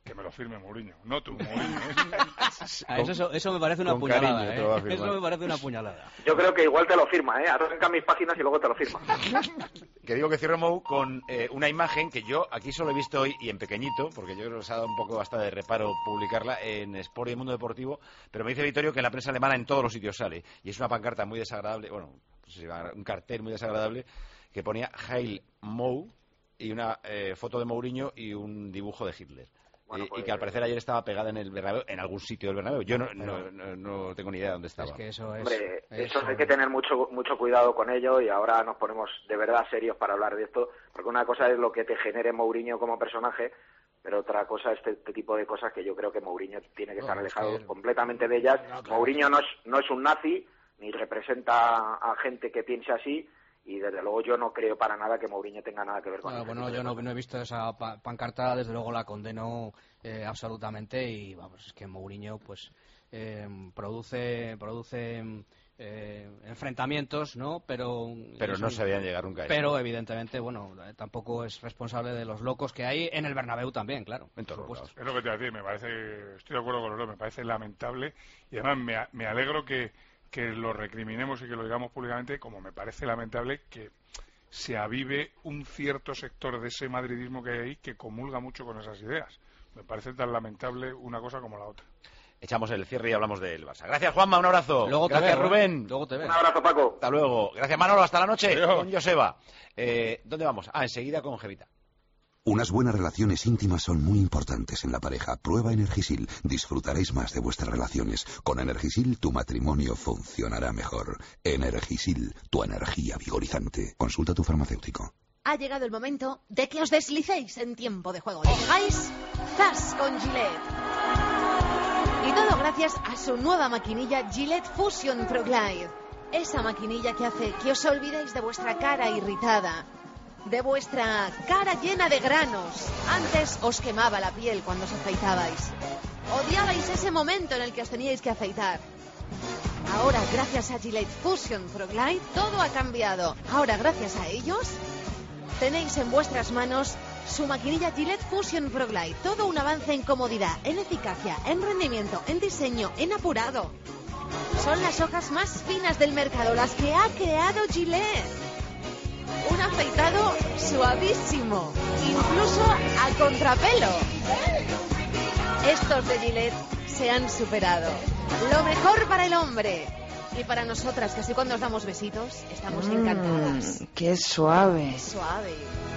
que me lo firme Mourinho, no tú, Mourinho. Eso me parece una puñalada, Eso me parece una puñalada. Yo creo que igual te lo firma, arranca mis páginas y luego te lo firma. Que digo que cierro, Mou, con una imagen que yo aquí solo he visto hoy y en pequeñito, porque yo creo que os ha dado un poco hasta de reparo publicarla en Sport y el Mundo Deportivo, pero me dice Vittorio que en la prensa alemana en todos los sitios sale, y es una pancarta muy desagradable, bueno, pues un cartel muy desagradable, que ponía Heil Mou, y una foto de Mourinho y un dibujo de Hitler. Bueno, pues, y que al parecer ayer estaba pegada en el Bernabéu, en algún sitio del Bernabéu. Yo no tengo ni idea de dónde estaba. Es que eso es... Hombre, eso hay que tener mucho cuidado con ello, y ahora nos ponemos de verdad serios para hablar de esto, porque una cosa es lo que te genere Mourinho como personaje, pero otra cosa es este tipo de cosas que yo creo que Mourinho tiene que estar alejado completamente de ellas. No, claro. Mourinho no es un nazi, ni representa a gente que piense así, y desde luego yo no creo para nada que Mourinho tenga nada que ver con eso. Bueno, yo no he visto esa pancarta, desde luego la condeno absolutamente, y vamos, es que Mourinho pues produce enfrentamientos, ¿no? Pero no se veían llegar nunca a eso. Pero evidentemente, bueno, tampoco es responsable de los locos que hay en el Bernabéu también, claro. Es lo que te voy a decir, estoy de acuerdo con los dos, me parece lamentable, y además me alegro que lo recriminemos y que lo digamos públicamente, como me parece lamentable que se avive un cierto sector de ese madridismo que hay ahí que comulga mucho con esas ideas. Me parece tan lamentable una cosa como la otra. Echamos el cierre y hablamos del Barça. Gracias, Juanma, un abrazo. Gracias, Rubén. Luego te veo. Un abrazo, Paco. Hasta luego. Gracias, Manolo. Hasta la noche. Adiós. Con Joseba. ¿Dónde vamos? Enseguida con Jevita. Unas buenas relaciones íntimas son muy importantes en la pareja. Prueba Energisil. Disfrutaréis más de vuestras relaciones. Con Energisil tu matrimonio funcionará mejor. Energisil, tu energía vigorizante. Consulta a tu farmacéutico. Ha llegado el momento de que os deslicéis en tiempo de juego. Llegáis Zas con Gillette. Y todo gracias a su nueva maquinilla Gillette Fusion Pro Glide. Esa maquinilla que hace que os olvidéis de vuestra cara irritada, de vuestra cara llena de granos. Antes os quemaba la piel cuando os afeitabais. Odiabais ese momento en el que os teníais que afeitar. Ahora, gracias a Gillette Fusion Pro Glide, todo ha cambiado. Ahora, gracias a ellos, tenéis en vuestras manos su maquinilla Gillette Fusion Pro Glide. Todo un avance en comodidad, en eficacia, en rendimiento, en diseño, en apurado. Son las hojas más finas del mercado, las que ha creado Gillette. Un afeitado suavísimo, incluso a contrapelo. Estos de Gillette se han superado. Lo mejor para el hombre. Y para nosotras, que así cuando os damos besitos, estamos encantadas. ¡Qué suave! Suave.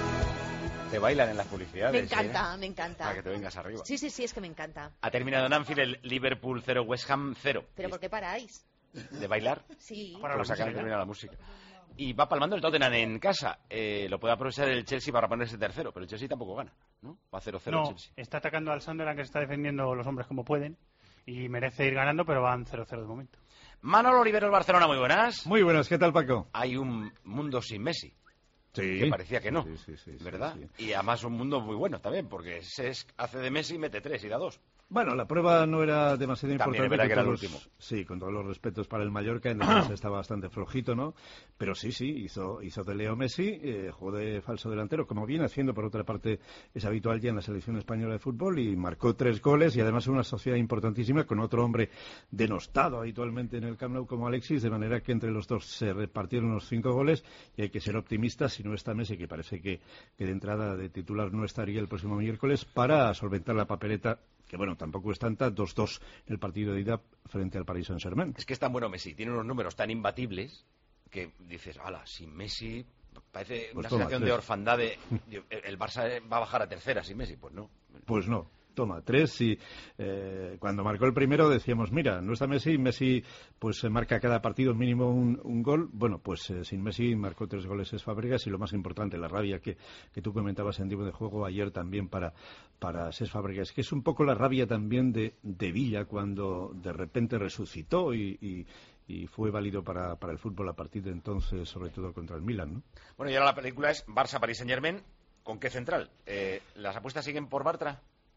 Te bailan en las publicidades. Me encanta, me encanta. Para que te vengas arriba. Sí, es que me encanta. Ha terminado en Anfield el Liverpool 0, West Ham 0. ¿Pero por qué paráis? ¿De bailar? Sí. Para los acaban de terminar la música. Y va palmando el Tottenham en casa. Lo puede aprovechar el Chelsea para ponerse tercero, pero el Chelsea tampoco gana, ¿no? Va 0-0 el Chelsea. Está atacando al Sunderland, que se está defendiendo los hombres como pueden, y merece ir ganando, pero van 0-0 de momento. Manolo Olivero, el Barcelona, muy buenas. Muy buenas, ¿qué tal, Paco? Hay un mundo sin Messi. Sí. Que parecía que no, sí, ¿verdad? Sí. Y además un mundo muy bueno también, porque hace de Messi, mete 3 y da 2. Bueno, la prueba no era demasiado También importante. Es verdad que era el último. Sí, con todos los respetos para el Mallorca, en defensa estaba bastante flojito, ¿no? Pero sí, hizo de Leo Messi, jugó de falso delantero, como viene haciendo, por otra parte, es habitual ya en la selección española de fútbol, y marcó 3 goles, y además una sociedad importantísima con otro hombre denostado habitualmente en el Camp Nou como Alexis, de manera que entre los dos se repartieron los 5 goles, y hay que ser optimistas si no está Messi, que parece que de entrada de titular no estaría el próximo miércoles, para solventar la papeleta, que bueno, tampoco es tanta, 2-2 en el partido de ida frente al Paris Saint-Germain. Es que es tan bueno Messi, tiene unos números tan imbatibles que dices, ala, sin Messi parece Pues una toma, sensación 3. de orfandad de el Barça va a bajar a tercera sin Messi, pues no. Pues no. Toma, 3, y cuando marcó el primero decíamos, mira, no está Messi pues marca cada partido mínimo un gol. Bueno, pues sin Messi marcó 3 goles Cesc Fábregas, y lo más importante, la rabia que tú comentabas en tiempo de juego ayer también para Cesc Fábregas, que es un poco la rabia también de Villa, cuando de repente resucitó y fue válido para el fútbol a partir de entonces, sobre todo contra el Milan, ¿no? Bueno, y ahora la película es Barça-Paris Saint-Germain. ¿Con qué central? ¿Las apuestas siguen por Bartra?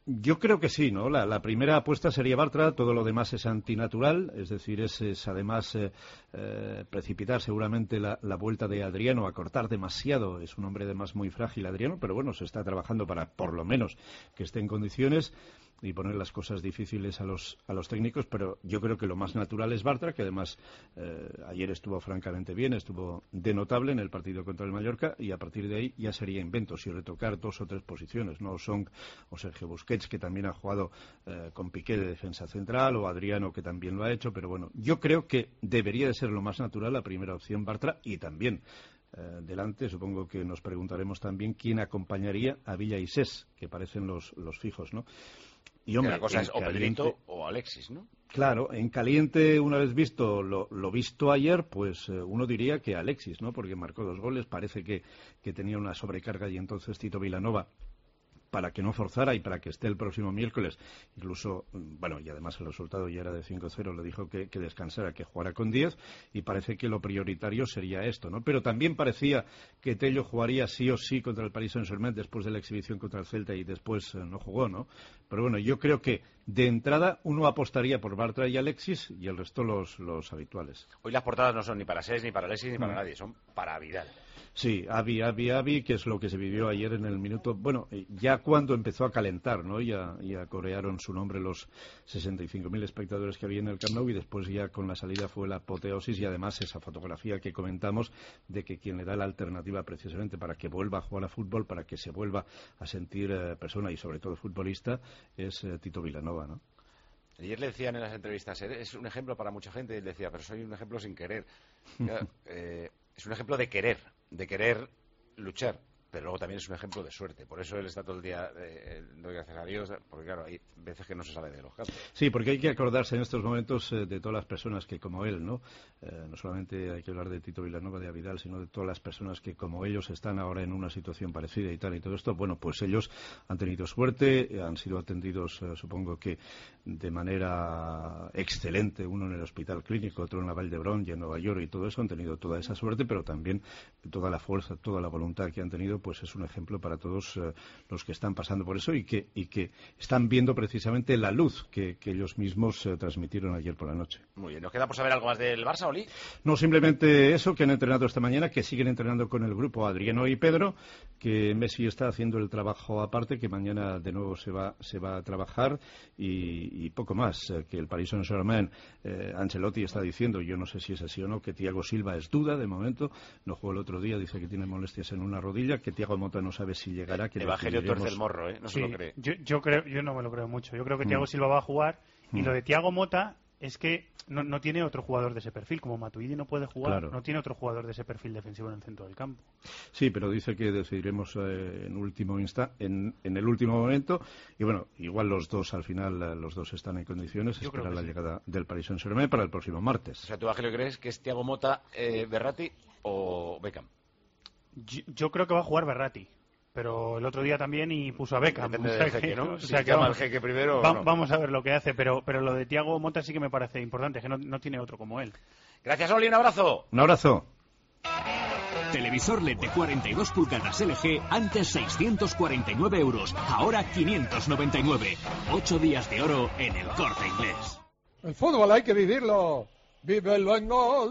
Yo creo que sí, ¿no? La primera apuesta sería Bartra, todo lo demás es antinatural, es decir, es además precipitar seguramente la vuelta de Adriano, acortar demasiado, es un hombre además muy frágil Adriano, pero bueno, se está trabajando para por lo menos que esté en condiciones y poner las cosas difíciles a los técnicos, pero yo creo que lo más natural es Bartra, que además ayer estuvo francamente bien, estuvo de notable en el partido contra el Mallorca, y a partir de ahí ya sería inventos y retocar 2 o 3 posiciones, ¿no? Song o Sergio Busquets, que también ha jugado con Piqué de defensa central, o Adriano, que también lo ha hecho, pero bueno, yo creo que debería de ser lo más natural la primera opción Bartra, y también delante supongo que nos preguntaremos también quién acompañaría a Villa y Sés, que parecen los fijos, ¿no? Y hombre, la cosa es o Pedrito o Alexis, ¿no? Claro, en caliente, una vez visto lo visto ayer, pues uno diría que Alexis, ¿no? Porque marcó 2 goles, parece que tenía una sobrecarga, y entonces Tito Vilanova, para que no forzara y para que esté el próximo miércoles, incluso, bueno, y además el resultado ya era de 5-0, le dijo que descansara, que jugara con 10, y parece que lo prioritario sería esto, ¿no? Pero también parecía que Tello jugaría sí o sí contra el Paris Saint-Germain después de la exhibición contra el Celta, y después no jugó, ¿no? Pero bueno, yo creo que de entrada uno apostaría por Bartra y Alexis, y el resto los habituales. Hoy las portadas no son ni para Sés, ni para Alexis, ni para nadie, son para Vidal. Sí, Avi, que es lo que se vivió ayer en el minuto, bueno, ya cuando empezó a calentar, ¿no? Ya corearon su nombre los 65.000 espectadores que había en el Camp Nou, y después ya con la salida fue la apoteosis, y además esa fotografía que comentamos de que quien le da la alternativa precisamente para que vuelva a jugar a fútbol, para que se vuelva a sentir persona y sobre todo futbolista, es Tito Vilanova, ¿no? Ayer le decían en las entrevistas, es un ejemplo para mucha gente, y él decía, pero soy un ejemplo sin querer. Es un ejemplo de querer luchar, pero luego también es un ejemplo de suerte. Por eso él está todo el día, doy gracias a Dios, porque claro, hay veces que no se sale de los campos. Sí, porque hay que acordarse en estos momentos de todas las personas que como él, ¿no? No solamente hay que hablar de Tito Vilanova, de Vidal, sino de todas las personas que como ellos están ahora en una situación parecida y tal y todo esto. Bueno, pues ellos han tenido suerte, han sido atendidos, supongo que de manera excelente, uno en el Hospital Clínico, otro en la Vall d'Hebron y en Nueva York, y todo eso, han tenido toda esa suerte, pero también toda la fuerza, toda la voluntad que han tenido, pues es un ejemplo para todos los que están pasando por eso y que están viendo precisamente la luz que ellos mismos transmitieron ayer por la noche. Muy bien, ¿nos queda por saber algo más del Barça, Oli? No, simplemente eso, que han entrenado esta mañana, que siguen entrenando con el grupo Adriano y Pedro, que Messi está haciendo el trabajo aparte, que mañana de nuevo se va a trabajar, y poco más, que el Paris Saint-Germain, Ancelotti está diciendo, yo no sé si es así o no, que Thiago Silva es duda de momento, no jugó el otro día, dice que tiene molestias en una rodilla, que Thiago Mota no sabe si llegará. Que Evangelio tuerce el morro, no sí, se lo cree. Yo no me lo creo mucho, yo creo que Thiago Silva va a jugar, y lo de Thiago Mota es que no tiene otro jugador de ese perfil, como Matuidi no puede jugar, claro. No tiene otro jugador de ese perfil defensivo en el centro del campo. Sí, pero dice que decidiremos en el último momento, y bueno, igual los dos al final, los dos están en condiciones, esperar la llegada del Paris Saint-Germain para el próximo martes. O sea, ¿tú, Ángel, crees que es Thiago Mota, Berratti o Beckham? Yo creo que va a jugar Berratti, pero el otro día también y puso a Beckham. Depende del jeque, ¿no? O sea, que llama al jeque primero. Vamos a ver lo que hace, pero lo de Thiago Mota sí que me parece importante, que no tiene otro como él. Gracias, Oli, un abrazo. Un abrazo. Televisor LED de 42 pulgadas LG, antes 649 €, ahora 599. 8 días de oro en el Corte Inglés. El fútbol hay que vivirlo. Vívelo en Gol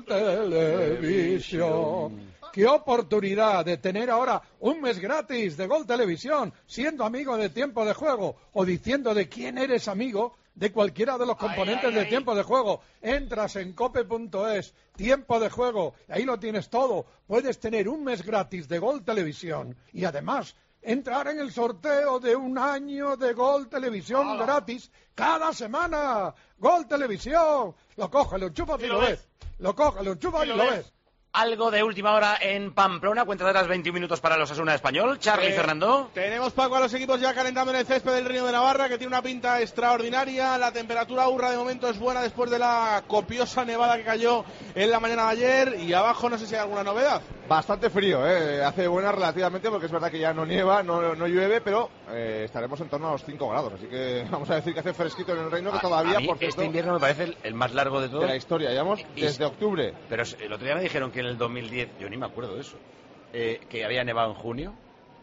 Televisión. ¡Qué oportunidad de tener ahora un mes gratis de Gol Televisión, siendo amigo de Tiempo de Juego o diciendo de quién eres amigo de cualquiera de los componentes de Tiempo de Juego? Entras en cope.es, Tiempo de Juego, ahí lo tienes todo. Puedes tener un mes gratis de Gol Televisión y además entrar en el sorteo de un año de Gol Televisión gratis cada semana. Gol Televisión. Lo coges, lo enchufas y lo ves. Lo coges, lo enchufas y lo ves. Algo de última hora en Pamplona, cuenta de las 21 minutos para los Osasuna Español. Charly, Fernando. Tenemos, Paco, a los equipos ya calentando en el césped del Reino de Navarra, que tiene una pinta extraordinaria. La temperatura urra de momento es buena después de la copiosa nevada que cayó en la mañana de ayer. Y abajo no sé si hay alguna novedad. Bastante frío, hace buena relativamente, porque es verdad que ya no nieva, no llueve, pero estaremos en torno a los 5 grados. Así que vamos a decir que hace fresquito en el Reino, que todavía, a mí, por cierto, este invierno me parece el más largo de todos. De la historia, llevamos desde octubre. Pero el otro día me dijeron que en el 2010, yo ni me acuerdo de eso, que había nevado en junio.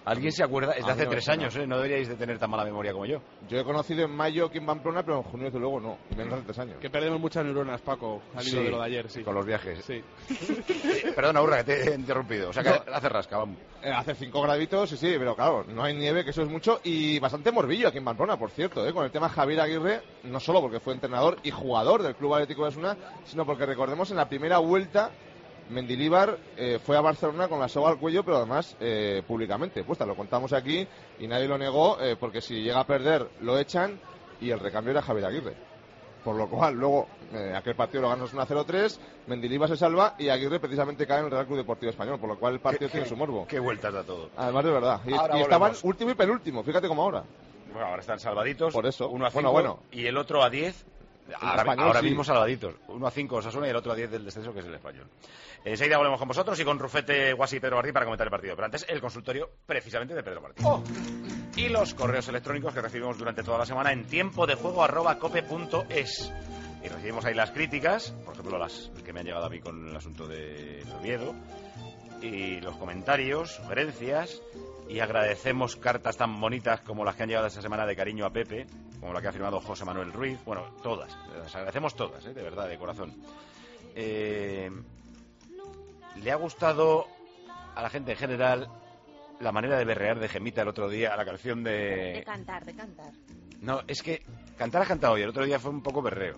¿Alguien se acuerda? Es de A hace mí no me 3 suena. años, ¿eh? No deberíais de tener tan mala memoria como yo. Yo he conocido en mayo aquí en Pamplona, pero en junio desde luego no, y menos hace 3 años. Que perdemos muchas neuronas, Paco, al hilo de lo de ayer, sí. Con los viajes. Sí. Perdona, Urra, que te he interrumpido. O sea, que hace rasca, vamos. Hace 5 graditos, sí, pero claro, no hay nieve, que eso es mucho, y bastante morbillo aquí en Pamplona, por cierto, con el tema Javier Aguirre, no solo porque fue entrenador y jugador del Club Atlético Osasuna, sino porque recordemos en la primera vuelta Mendilibar fue a Barcelona con la soga al cuello, pero además públicamente puesta. Lo contamos aquí y nadie lo negó, porque si llega a perder lo echan, y el recambio era Javier Aguirre. Por lo cual, luego, aquel partido lo ganó 1-0-3, Mendilibar se salva y Aguirre precisamente cae en el Real Club Deportivo Español, por lo cual el partido tiene su morbo. Qué vueltas da todo. Además de verdad. Y Ahora estaban volvemos. último y penúltimo, fíjate cómo ahora. Bueno, ahora están salvaditos. Por eso. 1-5 Bueno. y el otro a 10. Español, Ahora sí. mismo salvaditos. 1-5 Osasuna y el otro a 10 del descenso, que es el Español. Enseguida volvemos con vosotros y con Rufete, Guasi y Pedro Martín para comentar el partido. Pero antes, el consultorio precisamente de Pedro Martín. Y los correos electrónicos que recibimos durante toda la semana en tiempodejuego@cope.es. Y recibimos ahí las críticas, por ejemplo las que me han llegado a mí con el asunto de Oviedo, y los comentarios, sugerencias, y agradecemos cartas tan bonitas como las que han llegado esta semana de cariño a Pepe, como la que ha firmado José Manuel Ruiz. Bueno, todas, las agradecemos todas, de verdad, de corazón. Le ha gustado a la gente en general la manera de berrear de Gemita el otro día a la canción De cantar. No, es que cantar ha cantado y el otro día fue un poco berreo.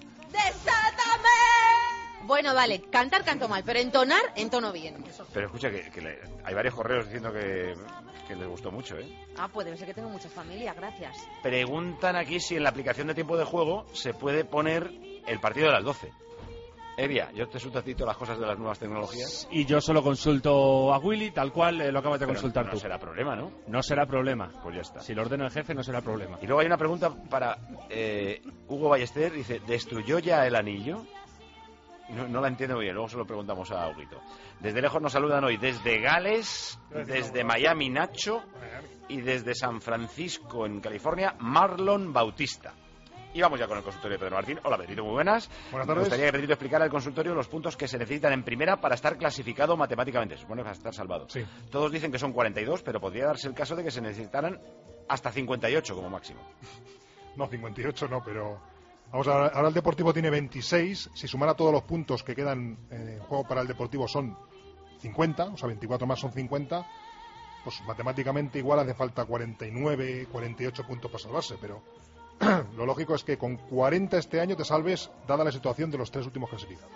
Bueno, vale, cantar canto mal, pero entonar, entono bien. Pero escucha, hay varios correos diciendo que les gustó mucho, ¿eh? Ah, puede ser que tengo muchas familias, gracias. Preguntan aquí si en la aplicación de tiempo de juego se puede poner el partido de las 12. Evia, yo te suelto a ti todas las cosas de las nuevas tecnologías. Y yo solo consulto a Willy, tal cual lo acabas de Pero consultar no tú. será problema, ¿no? No será problema. Pues ya está. Si lo ordena el jefe, no será problema. Y luego hay una pregunta para Hugo Ballester, dice, ¿destruyó ya el anillo? No la entiendo bien, luego se lo preguntamos a Huguito. Desde lejos nos saludan hoy desde Gales, desde Miami Nacho y desde San Francisco, en California, Marlon Bautista. Y vamos ya con el consultorio de Pedro Martín. Hola, Pedrito, muy buenas. Buenas Me tardes. gustaría que Pedrito explicara el consultorio los puntos que se necesitan en primera para estar clasificado matemáticamente. Se supone que para estar salvado. Sí. Todos dicen que son 42, pero podría darse el caso de que se necesitaran hasta 58 como máximo. No, 58 no, pero... Vamos a ver, ahora el Deportivo tiene 26. Si sumara todos los puntos que quedan en juego para el Deportivo son 50, o sea, 24 más son 50. Pues matemáticamente igual hace falta 49, 48 puntos para salvarse, pero lo lógico es que con 40 este año te salves, dada la situación de los 3 últimos clasificados.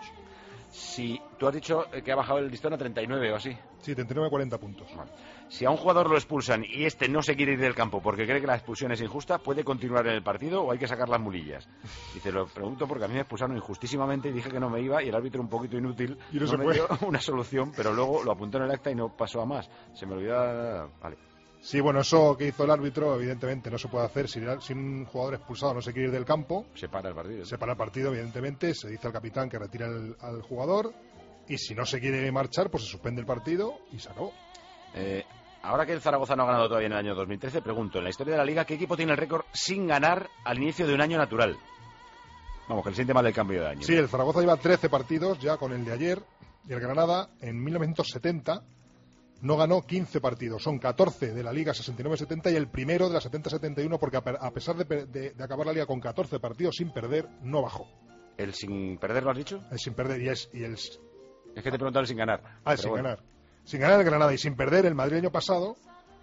Si tú has dicho que ha bajado el listón a 39 o así. Sí, 39, 40 puntos. Vale. Si a un jugador lo expulsan y este no se quiere ir del campo porque cree que la expulsión es injusta, ¿puede continuar en el partido o hay que sacar las mulillas? Dice, lo pregunto porque a mí me expulsaron injustísimamente y dije que no me iba y el árbitro un poquito inútil Y no se me fue. dio una solución, pero luego lo apuntó en el acta y no pasó a más. Se me olvidaba... Vale. Sí, bueno, eso que hizo el árbitro, evidentemente, no se puede hacer. Si un jugador expulsado no se quiere ir del campo, se para el partido. Se para el partido, evidentemente. Se dice al capitán que retira al jugador. Y si no se quiere marchar, pues se suspende el partido y se acabó. Ahora que el Zaragoza no ha ganado todavía en el año 2013, pregunto, en la historia de la Liga, ¿qué equipo tiene el récord sin ganar al inicio de un año natural? Vamos, que le siente mal el cambio de año. Sí, el Zaragoza lleva 13 partidos ya con el de ayer. Y el Granada, en 1970, no ganó 15 partidos. Son 14 de la Liga 69-70 y el primero de la 70-71, porque a pesar de acabar la Liga con 14 partidos sin perder, no bajó. ¿El sin perder lo has dicho? El sin perder Es que te he preguntado el sin ganar. El sin ganar. Sin ganar el Granada y sin perder el Madrid el año pasado,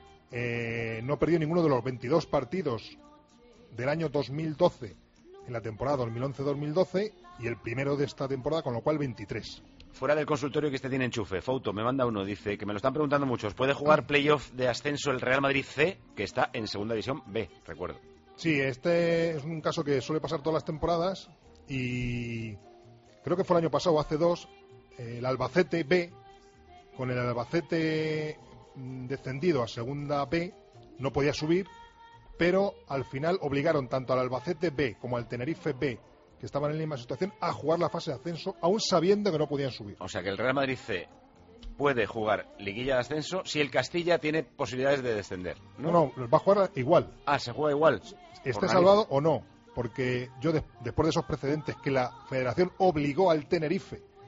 no perdió ninguno de los 22 partidos del año 2012 en la temporada 2011-2012 y el primero de esta temporada, con lo cual 23. Fuera del consultorio que este tiene enchufe, Fouto me manda uno, dice que me lo están preguntando muchos. ¿Puede jugar playoff de ascenso el Real Madrid C, que está en Segunda División B, recuerdo? Sí, este es un caso que suele pasar todas las temporadas y creo que fue el año pasado, hace 2, el Albacete B, con el Albacete descendido a Segunda B, no podía subir, pero al final obligaron tanto al Albacete B como al Tenerife B, que estaban en la misma situación, a jugar la fase de ascenso, aún sabiendo que no podían subir. O sea que el Real Madrid C puede jugar liguilla de ascenso si el Castilla tiene posibilidades de descender, ¿no? No, va a jugar igual. Ah, se juega igual. Esté salvado o no, porque yo después de esos precedentes que la Federación obligó al Tenerife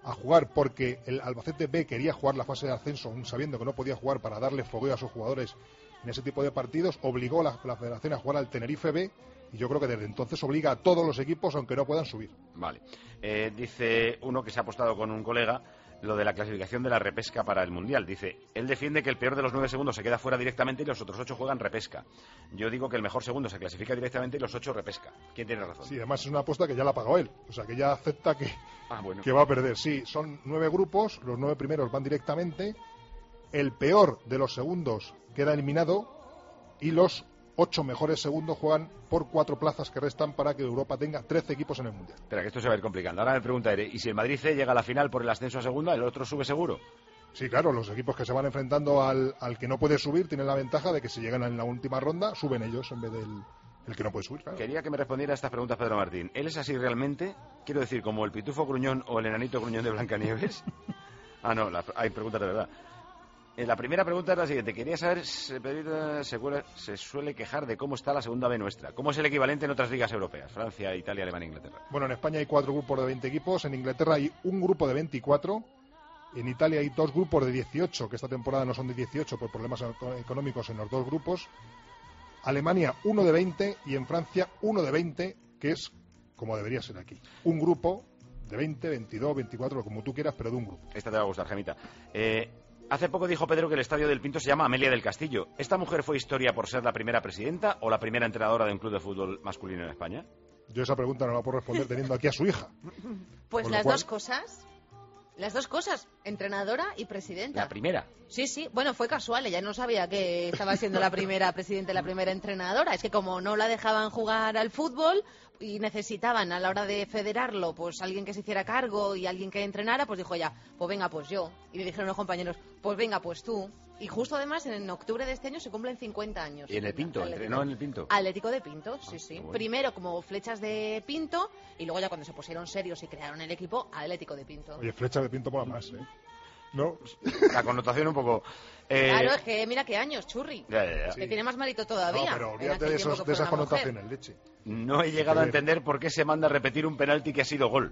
a jugar porque el Albacete B quería jugar la fase de ascenso, aún sabiendo que no podía jugar, para darle fogueo a sus jugadores en ese tipo de partidos, obligó a la Federación a jugar al Tenerife B, y yo creo que desde entonces obliga a todos los equipos, aunque no puedan subir. Vale. Dice uno que se ha apostado con un colega lo de la clasificación de la repesca para el Mundial. Dice, él defiende que el peor de los 9 segundos se queda fuera directamente y los otros 8 juegan repesca. Yo digo que el mejor segundo se clasifica directamente y los 8 repesca. ¿Quién tiene razón? Sí, además es una apuesta que ya la ha pagado él, o sea que ya acepta que, bueno, que va a perder. Sí, son 9 grupos, los 9 primeros van directamente, el peor de los segundos queda eliminado y los 8 mejores segundos juegan por 4 plazas que restan para que Europa tenga 13 equipos en el Mundial. Espera, que esto se va a ir complicando. Ahora me pregunta Ere, ¿y si el Madrid C llega a la final por el ascenso a segunda, el otro sube seguro? Sí, claro, los equipos que se van enfrentando al que no puede subir tienen la ventaja de que si llegan en la última ronda, suben ellos en vez del el que no puede subir, claro. Quería que me respondiera a estas preguntas Pedro Martín. ¿Él es así realmente? Quiero decir, como el pitufo gruñón o el enanito gruñón de Blancanieves. No, hay preguntas de verdad. La primera pregunta es la siguiente. Quería saber si se suele quejar de cómo está la segunda B nuestra. ¿Cómo es el equivalente en otras ligas europeas? Francia, Italia, Alemania, Inglaterra. Bueno, en España hay 4 grupos de 20 equipos. En Inglaterra hay un grupo de 24. En Italia hay 2 grupos de 18, que esta temporada no son de 18 por problemas económicos en los 2 grupos. Alemania 1 de 20 y en Francia 1 de 20, que es como debería ser aquí. Un grupo de 20, 22, 24, como tú quieras, pero de un grupo. Esta te va a gustar, Gemita. Hace poco dijo Pedro que el estadio del Pinto se llama Amelia del Castillo. ¿Esta mujer fue historia por ser la primera presidenta o la primera entrenadora de un club de fútbol masculino en España? Yo esa pregunta no la puedo responder teniendo aquí a su hija. Pues las dos cosas. Las dos cosas, entrenadora y presidenta. La primera. Sí, sí, bueno, fue casual, ella no sabía que estaba siendo la primera presidenta y la primera entrenadora. Es que como no la dejaban jugar al fútbol y necesitaban a la hora de federarlo, pues alguien que se hiciera cargo y alguien que entrenara, pues dijo ella, pues venga, pues yo. Y le dijeron los compañeros, pues venga, pues tú. Y justo además en octubre de este año se cumplen 50 años. ¿Y en el Pinto? ¿Entrenó en el Pinto? Atlético de Pinto, sí, sí. Bueno. Primero como Flechas de Pinto y luego ya cuando se pusieron serios y crearon el equipo, Atlético de Pinto. Oye, Flechas de Pinto mola más, ¿eh? ¿No? La connotación un poco... Claro, es que mira qué años, churri. Ya. Que tiene más mérito todavía. No, pero olvídate de esas connotaciones, leche. No he llegado a entender por qué se manda a repetir un penalti que ha sido gol.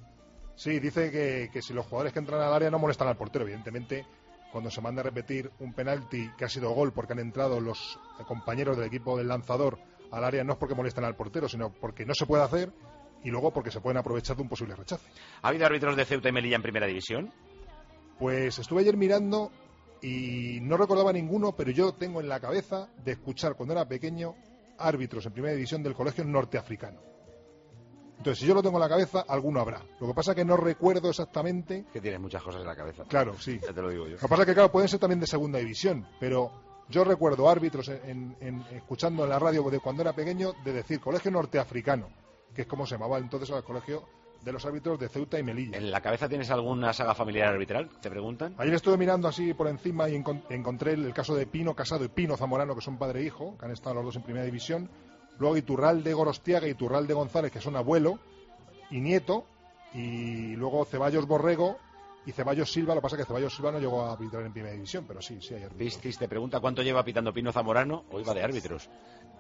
Sí, dice que si los jugadores que entran al área no molestan al portero, evidentemente... Cuando se manda a repetir un penalti que ha sido gol porque han entrado los compañeros del equipo del lanzador al área, no es porque molesten al portero, sino porque no se puede hacer y luego porque se pueden aprovechar de un posible rechace. ¿Ha habido árbitros de Ceuta y Melilla en primera división? Pues estuve ayer mirando y no recordaba ninguno, pero yo tengo en la cabeza de escuchar cuando era pequeño árbitros en primera división del colegio norteafricano. Entonces, si yo lo tengo en la cabeza, alguno habrá. Lo que pasa es que no recuerdo exactamente... Que tienes muchas cosas en la cabeza. Claro, sí. Ya te lo digo yo. Lo que pasa es que, claro, pueden ser también de segunda división, pero yo recuerdo árbitros escuchando en la radio de cuando era pequeño de decir colegio norteafricano, que es como se llamaba entonces el colegio de los árbitros de Ceuta y Melilla. ¿En la cabeza tienes alguna saga familiar arbitral? ¿Te preguntan? Ayer estuve mirando así por encima y encontré el caso de Pino Casado y Pino Zamorano, que son padre e hijo, que han estado los dos en primera división. Luego Iturralde Gorostiaga y Iturralde González, que son abuelo y nieto, y luego Ceballos Borrego y Ceballos Silva. Lo que pasa es que Ceballos Silva no llegó a arbitrar en primera división, pero sí hay árbitros. Piscis te pregunta cuánto lleva pitando Pino Zamorano, hoy va de árbitros,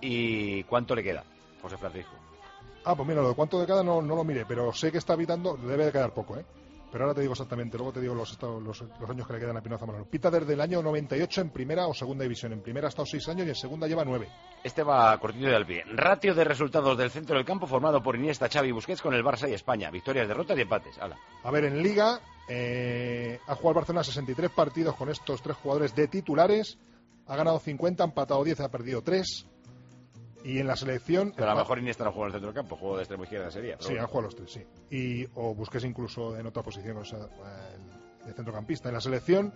y cuánto le queda, José Francisco. Pues mira, lo de cuánto de cada no lo miré, pero sé que está pitando, debe de quedar poco, ¿eh? Pero ahora te digo exactamente, luego te digo los años que le quedan a Pino Zamorano. Pita desde el año 98 en primera o segunda división. En primera ha estado 6 años y en segunda lleva 9. Este va cortito de al pie. Ratio de resultados del centro del campo formado por Iniesta, Xavi y Busquets con el Barça y España. Victorias, derrotas y empates. Hala. A ver, en Liga ha jugado el Barcelona 63 partidos con estos 3 jugadores de titulares. Ha ganado 50, ha empatado 10, ha perdido 3. Y en la selección... Pero a lo mejor Iniesta no juega en el centro del campo, juego de extremo izquierda sería. Sí, han jugado los 3, sí. O Busquets incluso en otra posición, o sea, de centrocampista. En la selección,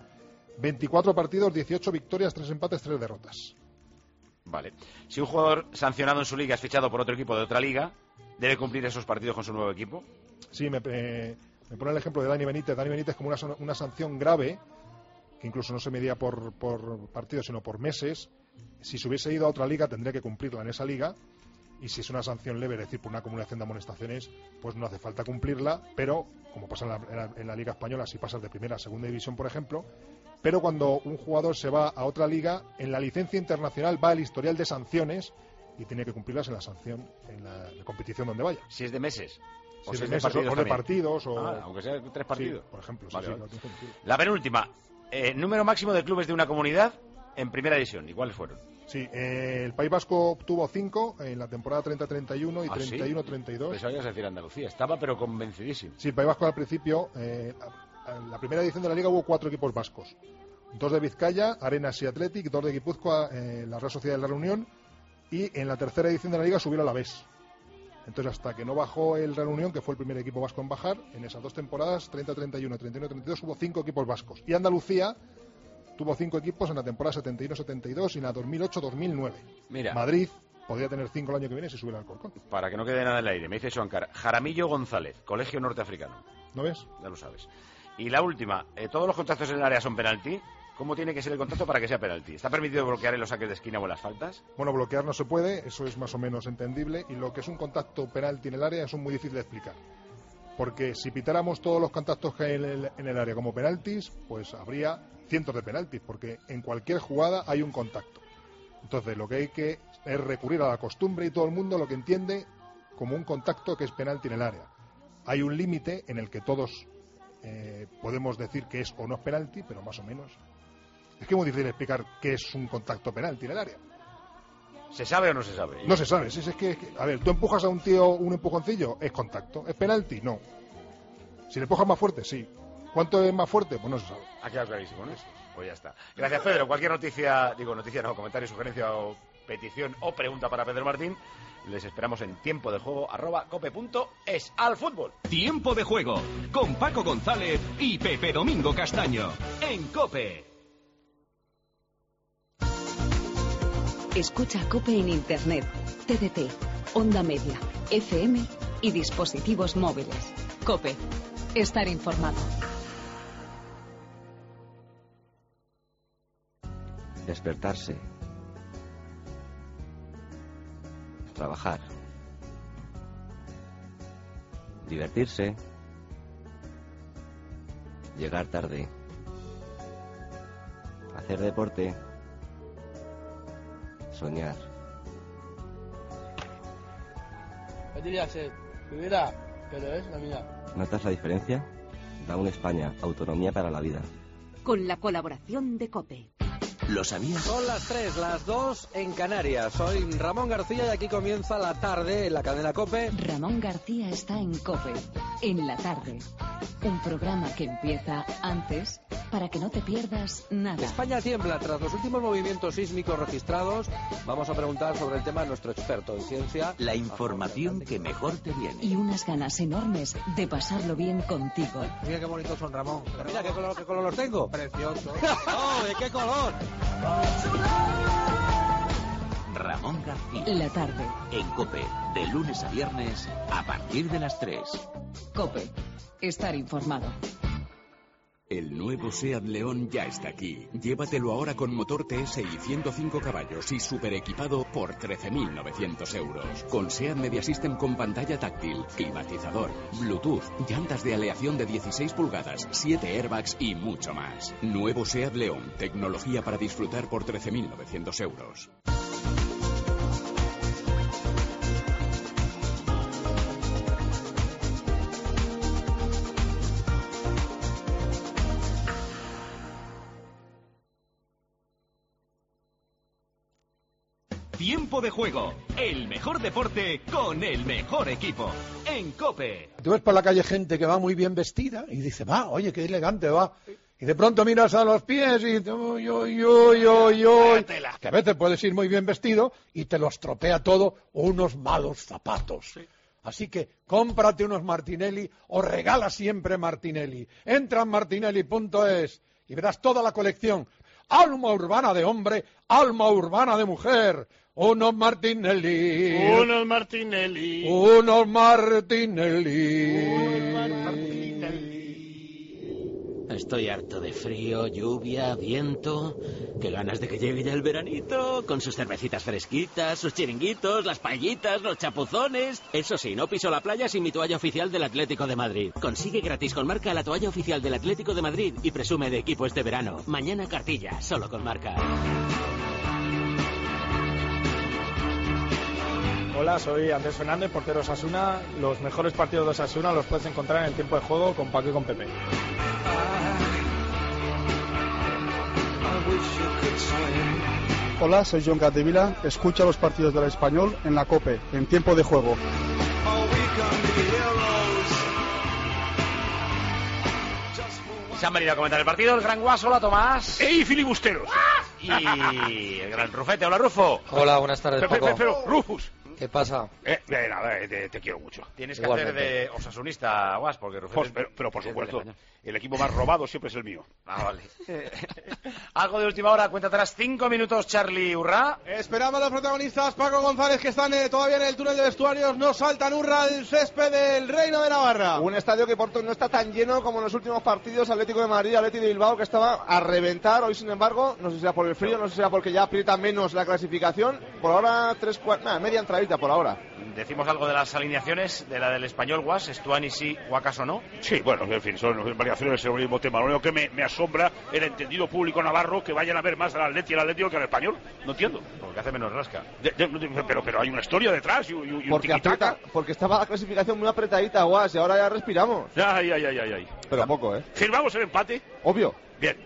24 partidos, 18 victorias, 3 empates, 3 derrotas. Vale. Si un jugador sancionado en su liga es fichado por otro equipo de otra liga, ¿debe cumplir esos partidos con su nuevo equipo? Sí, me pone el ejemplo de Dani Benítez. Dani Benítez como una sanción grave, que incluso no se medía por partidos, sino por meses. Si se hubiese ido a otra liga tendría que cumplirla en esa liga, y si es una sanción leve, es decir, por una acumulación de amonestaciones, pues no hace falta cumplirla, pero como pasa en la Liga Española, si pasas de primera a segunda división, por ejemplo. Pero cuando un jugador se va a otra liga, en la licencia internacional va el historial de sanciones y tiene que cumplirlas en la sanción, en la competición donde vaya. Si es de meses. O si 6 meses partidos o de también. partidos o... Aunque sea 3 partidos. Sí, por ejemplo. Vale, sí, vale. no tiene sentido. La penúltima. Número máximo de clubes de una comunidad en primera división. ¿Y cuáles fueron? Sí, el País Vasco obtuvo 5 en la temporada 30-31 y ¿Ah, sí? 31-32. Pensaba que ibas a decir Andalucía. Estaba pero convencidísimo. Sí, el País Vasco al principio, en la primera edición de la Liga hubo 4 equipos vascos. 2 de Vizcaya, Arenas y Athletic, 2 de Guipúzcoa, la Real Sociedad de la Reunión, y en la tercera edición de la Liga subió el Alavés. Entonces, hasta que no bajó el Real Unión, que fue el primer equipo vasco en bajar, en esas 2 temporadas, 30-31, 31-32, hubo 5 equipos vascos. Y Andalucía tuvo 5 equipos en la temporada 71-72 y en la 2008-2009. Mira. Madrid podría tener 5 el año que viene si subiera al Alcorcón. Para que no quede nada en el aire. Me dice Joancar. Jaramillo González, Colegio Norteafricano. ¿No ves? Ya lo sabes. Y la última. ¿Todos los contactos en el área son penalti? ¿Cómo tiene que ser el contacto para que sea penalti? ¿Está permitido bloquear en los saques de esquina o en las faltas? Bueno, bloquear no se puede, eso es más o menos entendible, y lo que es un contacto penalti en el área es muy difícil de explicar. Porque si pitáramos todos los contactos que hay en el área como penaltis, pues habría cientos de penaltis, porque en cualquier jugada hay un contacto. Entonces, lo que hay que es recurrir a la costumbre y todo el mundo lo que entiende como un contacto que es penalti en el área. Hay un límite en el que todos podemos decir que es o no es penalti, pero más o menos. Es que es muy difícil explicar qué es un contacto penalti en el área. ¿Se sabe o no se sabe? No se sabe. Es que, a ver, tú empujas a un tío un empujoncillo, es contacto. ¿Es penalti? No. Si le empujas más fuerte, sí. ¿Cuánto es más fuerte? Pues no se sabe. Ha quedado clarísimo, ¿no? Pues ya está. Gracias, Pedro. Cualquier noticia, comentario, sugerencia o petición o pregunta para Pedro Martín, les esperamos en tiempo de juego @cope.es. ¡Al fútbol! Tiempo de juego con Paco González y Pepe Domingo Castaño en COPE. Escucha COPE en Internet, TDT, Onda Media, FM y dispositivos móviles. COPE. Estar informado. Despertarse. Trabajar. Divertirse. Llegar tarde. Hacer deporte. Soñar. pero es la mía. ¿Notas la diferencia? Daun España, autonomía para la vida. Con la colaboración de COPE. ¿Lo sabías? Son las 3, las 2 en Canarias. Soy Ramón García y aquí comienza la tarde en la cadena COPE. Ramón García está en COPE, en la tarde. Un programa que empieza antes para que no te pierdas nada. España tiembla tras los últimos movimientos sísmicos registrados. Vamos a preguntar sobre el tema a nuestro experto en ciencia. La información que mejor te viene. Y unas ganas enormes de pasarlo bien contigo. Mira qué bonitos son, Ramón. Pero mira qué color los tengo. Precioso. ¡Oh, de qué color! Ramón García. La tarde. En COPE, de lunes a viernes, a partir de las 3. COPE. Estar informado. El nuevo SEAT León ya está aquí. Llévatelo ahora con motor TSI 105 caballos y super equipado por 13.900 euros. Con SEAT Media System con pantalla táctil, climatizador, Bluetooth, llantas de aleación de 16 pulgadas, 7 airbags y mucho más. Nuevo SEAT León, tecnología para disfrutar por 13.900 euros. Tiempo de juego, el mejor deporte con el mejor equipo. En COPE. Tú ves por la calle gente que va muy bien vestida y dice, va, oye, qué elegante va. Y de pronto miras a los pies y dices, uy, uy, uy, uy, uy. Que a veces puedes ir muy bien vestido y te lo estropea todo unos malos zapatos. Así que cómprate unos Martinelli o regala siempre Martinelli. Entra en martinelli.es y verás toda la colección. Alma urbana de hombre, alma urbana de mujer. Unos Martinelli. Unos Martinelli. Unos Martinelli. Estoy harto de frío, lluvia, viento. Qué ganas de que llegue ya el veranito, con sus cervecitas fresquitas, sus chiringuitos, las paellitas, los chapuzones. Eso sí, no piso la playa sin mi toalla oficial del Atlético de Madrid. Consigue gratis con Marca la toalla oficial del Atlético de Madrid y presume de equipo este verano. Mañana cartilla, solo con Marca. Hola, soy Andrés Fernández, portero de Osasuna. Los mejores partidos de Osasuna los puedes encontrar en el tiempo de juego con Paco y con Pepe. Hola, soy John Capdevila. Escucha los partidos del Español en la COPE, en tiempo de juego. Se han venido a comentar el partido el gran Guas. Hola, Tomás. ¡Ey, filibusteros! Y el gran Rufete. Hola, Rufo. Hola, buenas tardes, Paco. Pero, Rufus. ¿Qué pasa? Nada, te quiero mucho. Tienes que hacer de osasunista, Guas, porque Rufete... Pero por supuesto, el equipo más robado siempre es el mío. Ah, vale. Algo de última hora, cuenta atrás, 5 minutos, Charlie, hurra. Esperamos a los protagonistas, Paco González, que están todavía en el túnel de vestuarios. No saltan, hurra, al césped del Reino de Navarra. Un estadio que por no está tan lleno como en los últimos partidos. Atlético de Madrid, Atlético de Bilbao, que estaba a reventar. Hoy, sin embargo, no sé si sea por el frío, no sé si sea porque ya aprieta menos la clasificación. Por ahora, media entradita por ahora. Decimos algo de las alineaciones de la del Español, Guas. Stuani sí, Guacas o no. Sí, bueno, en fin, son variaciones sobre el mismo tema. Lo único que me asombra el entendido público navarro que vayan a ver más al Atlético que al Español. No entiendo. Porque hace menos rasca. Pero hay una historia detrás y un porque estaba la clasificación muy apretadita, Guas, y ahora ya respiramos. Ay. Pero poco, ¿eh? ¿Firmamos el empate? Obvio. Bien.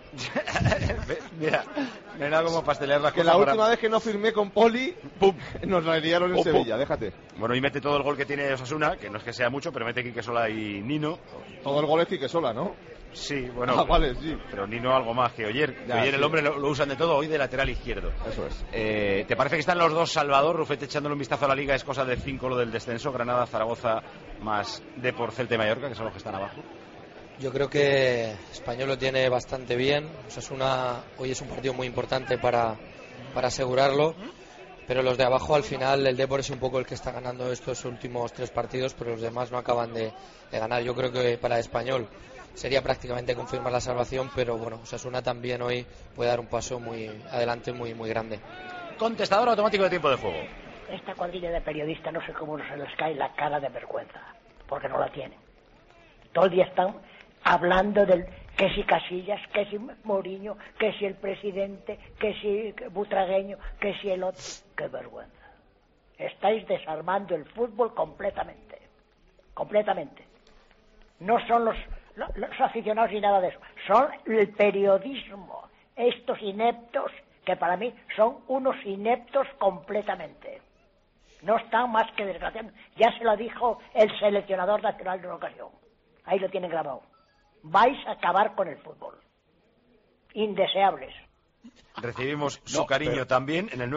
Mira, no era como pastelear las que cosas. La última vez que no firmé con Poli, ¡pum!, nos la liaron en Sevilla, déjate. Bueno, y mete todo el gol que tiene Osasuna, que no es que sea mucho, pero mete Quique Sola y Nino. Todo el gol es Quique Sola, ¿no? Sí, bueno. Vale, sí. Pero Nino algo más que Oyer. Ya, Oyer, sí. El hombre lo usan de todo, hoy de lateral izquierdo. Eso es. ¿Te parece que están los dos Salvador? Rufete echándole un vistazo a la Liga, es cosa de 5 lo del descenso. Granada, Zaragoza, más Depor, Celta y Mallorca, que son los que están abajo. Yo creo que Español lo tiene bastante bien. Osasuna hoy es un partido muy importante para asegurarlo. Pero los de abajo, al final, el Depor es un poco el que está ganando estos últimos 3 partidos, pero los demás no acaban de ganar. Yo creo que para Español sería prácticamente confirmar la salvación, pero bueno, Osasuna también hoy puede dar un paso muy adelante, muy grande. Contestador automático de tiempo de juego. Esta cuadrilla de periodistas no sé cómo se les cae la cara de vergüenza, porque no la tienen. Todo el día están hablando del que si Casillas, que si Mourinho, que si el presidente, que si Butragueño, que si el otro. ¡Qué vergüenza! Estáis desarmando el fútbol completamente. Completamente. No son los aficionados ni nada de eso. Son el periodismo. Estos ineptos, que para mí son unos ineptos completamente. No están más que desgraciados. Ya se lo dijo el seleccionador nacional de una ocasión. Ahí lo tienen grabado. Vais a acabar con el fútbol. Indeseables. Recibimos su cariño también en el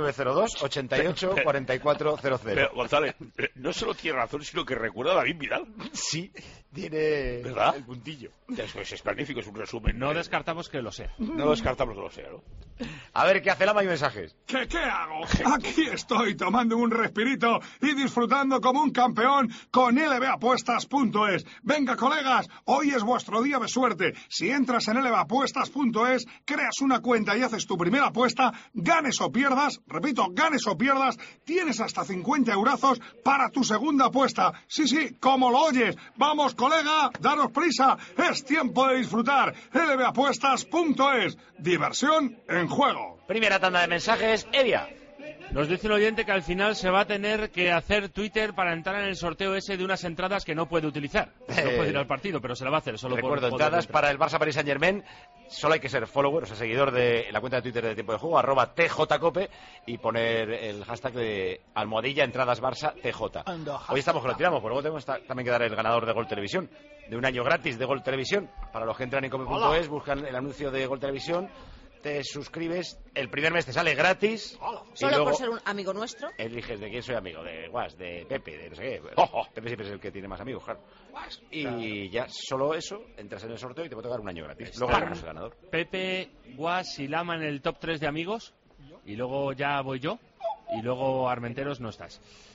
902-88-4400. Pero, González, no solo tiene razón, sino que recuerda a David Vidal. Sí, tiene ¿verdad? El puntillo. Es magnífico, es un resumen. No descartamos que lo sea. No descartamos que lo sea, ¿no? A ver, ¿qué hace Lama y mensajes? ¿Qué hago? Aquí estoy tomando un respirito y disfrutando como un campeón con lbapuestas.es. Venga, colegas, hoy es vuestro día de suerte. Si entras en lbapuestas.es, creas una cuenta y haces tu primera apuesta, ganes o pierdas, repito, ganes o pierdas, tienes hasta 50 eurazos para tu segunda apuesta. Sí, como lo oyes. Vamos, colega, daros prisa. Es tiempo de disfrutar. lbapuestas.es. Diversión en juego. Primera tanda de mensajes, Evia. Nos dice un oyente que al final se va a tener que hacer Twitter para entrar en el sorteo ese de unas entradas que no puede utilizar. No puede ir al partido, pero se la va a hacer. Solo recuerdo, entradas para el Barça Paris Saint-Germain. Solo hay que ser follower, o sea, seguidor de la cuenta de Twitter de Tiempo de Juego, @TJCope, y poner el hashtag de almohadilla entradas Barça TJ. Hoy estamos que lo tiramos, pero luego tenemos también que dar el ganador de Gol Televisión, de un año gratis de Gol Televisión. Para los que entran en cope.es, buscan el anuncio de Gol Televisión, te suscribes, el primer mes te sale gratis. Solo por ser un amigo nuestro. Eliges de quién soy amigo, de Guas, de Pepe, de no sé qué. Pepe siempre es el que tiene más amigos, claro. Y ya solo eso, entras en el sorteo y te puede tocar un año gratis. Luego veremos el ganador. Pepe, Guas y Lama en el top 3 de amigos, y luego ya voy yo, y luego Armenteros no estás.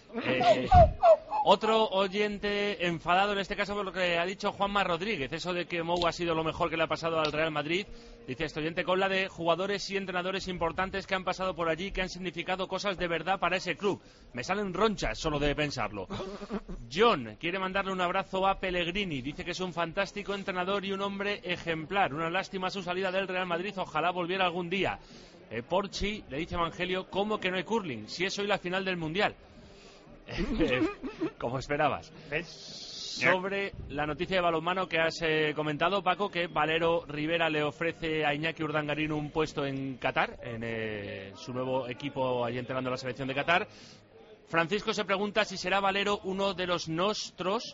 Otro oyente enfadado, en este caso por lo que ha dicho Juanma Rodríguez, eso de que Mou ha sido lo mejor que le ha pasado al Real Madrid. Dice este oyente que habla de jugadores y entrenadores importantes que han pasado por allí, que han significado cosas de verdad para ese club. Me salen ronchas solo de pensarlo. John quiere mandarle un abrazo a Pellegrini, dice que es un fantástico entrenador y un hombre ejemplar. Una lástima su salida del Real Madrid, ojalá volviera algún día. Porchi le dice a Evangelio, ¿cómo que no hay curling? Si es hoy la final del Mundial. Como esperabas. Sobre la noticia de balonmano que has comentado, Paco, que Valero Rivera le ofrece a Iñaki Urdangarín un puesto en Qatar, en su nuevo equipo allí entrenando la selección de Qatar. Francisco se pregunta si será Valero uno de los nostros.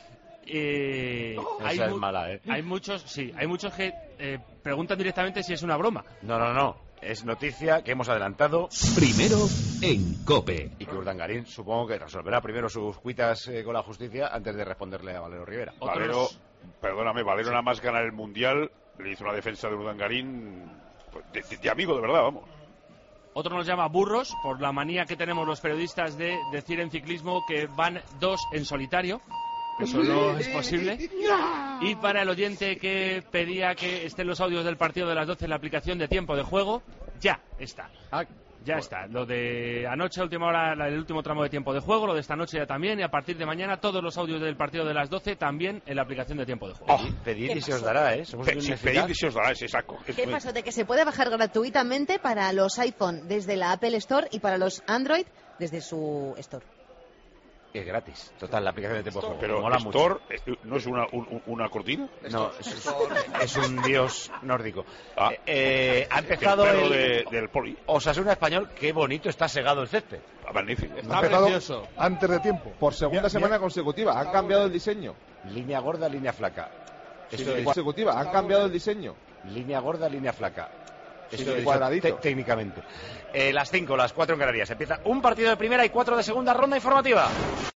Esa es mala, ¿eh? Hay muchos que preguntan directamente si es una broma. No. Es noticia que hemos adelantado. Primero en COPE. Y que Urdangarín supongo que resolverá primero sus cuitas con la justicia antes de responderle a Valero Rivera. Valero nada más ganar el Mundial, le hizo una defensa de Urdangarín de amigo, de verdad, vamos. Otro nos llama burros por la manía que tenemos los periodistas de decir en ciclismo que van 2 en solitario. Eso no es posible. Y para el oyente que pedía que estén los audios del partido de las 12 en la aplicación de Tiempo de Juego, ya está. Ya está. Lo de anoche, última hora, el último tramo de Tiempo de Juego, lo de esta noche ya también, y a partir de mañana todos los audios del partido de las 12 también en la aplicación de Tiempo de Juego. Pedid y se os dará, ¿eh? Pedid y se os dará, exacto. ¿Qué pasó? De que se puede bajar gratuitamente para los iPhone desde la Apple Store y para los Android desde su Store. Es gratis, total, la aplicación de Tiempo de Juego. Pero mola Store, mucho. ¿no es una cortina? No, es un dios nórdico. Ha empezado del Poli. Osasuna Español, qué bonito está segado el césped. Magnífico. Está precioso. Antes de tiempo. Por segunda semana consecutiva. Han cambiado el diseño. Línea gorda, línea flaca. Esto es consecutiva. Han cambiado el diseño. Línea gorda, línea flaca. Esto es cuadradito. Técnicamente. Las 5, las 4 en Canarias. Empieza un partido de primera y 4 de segunda ronda informativa.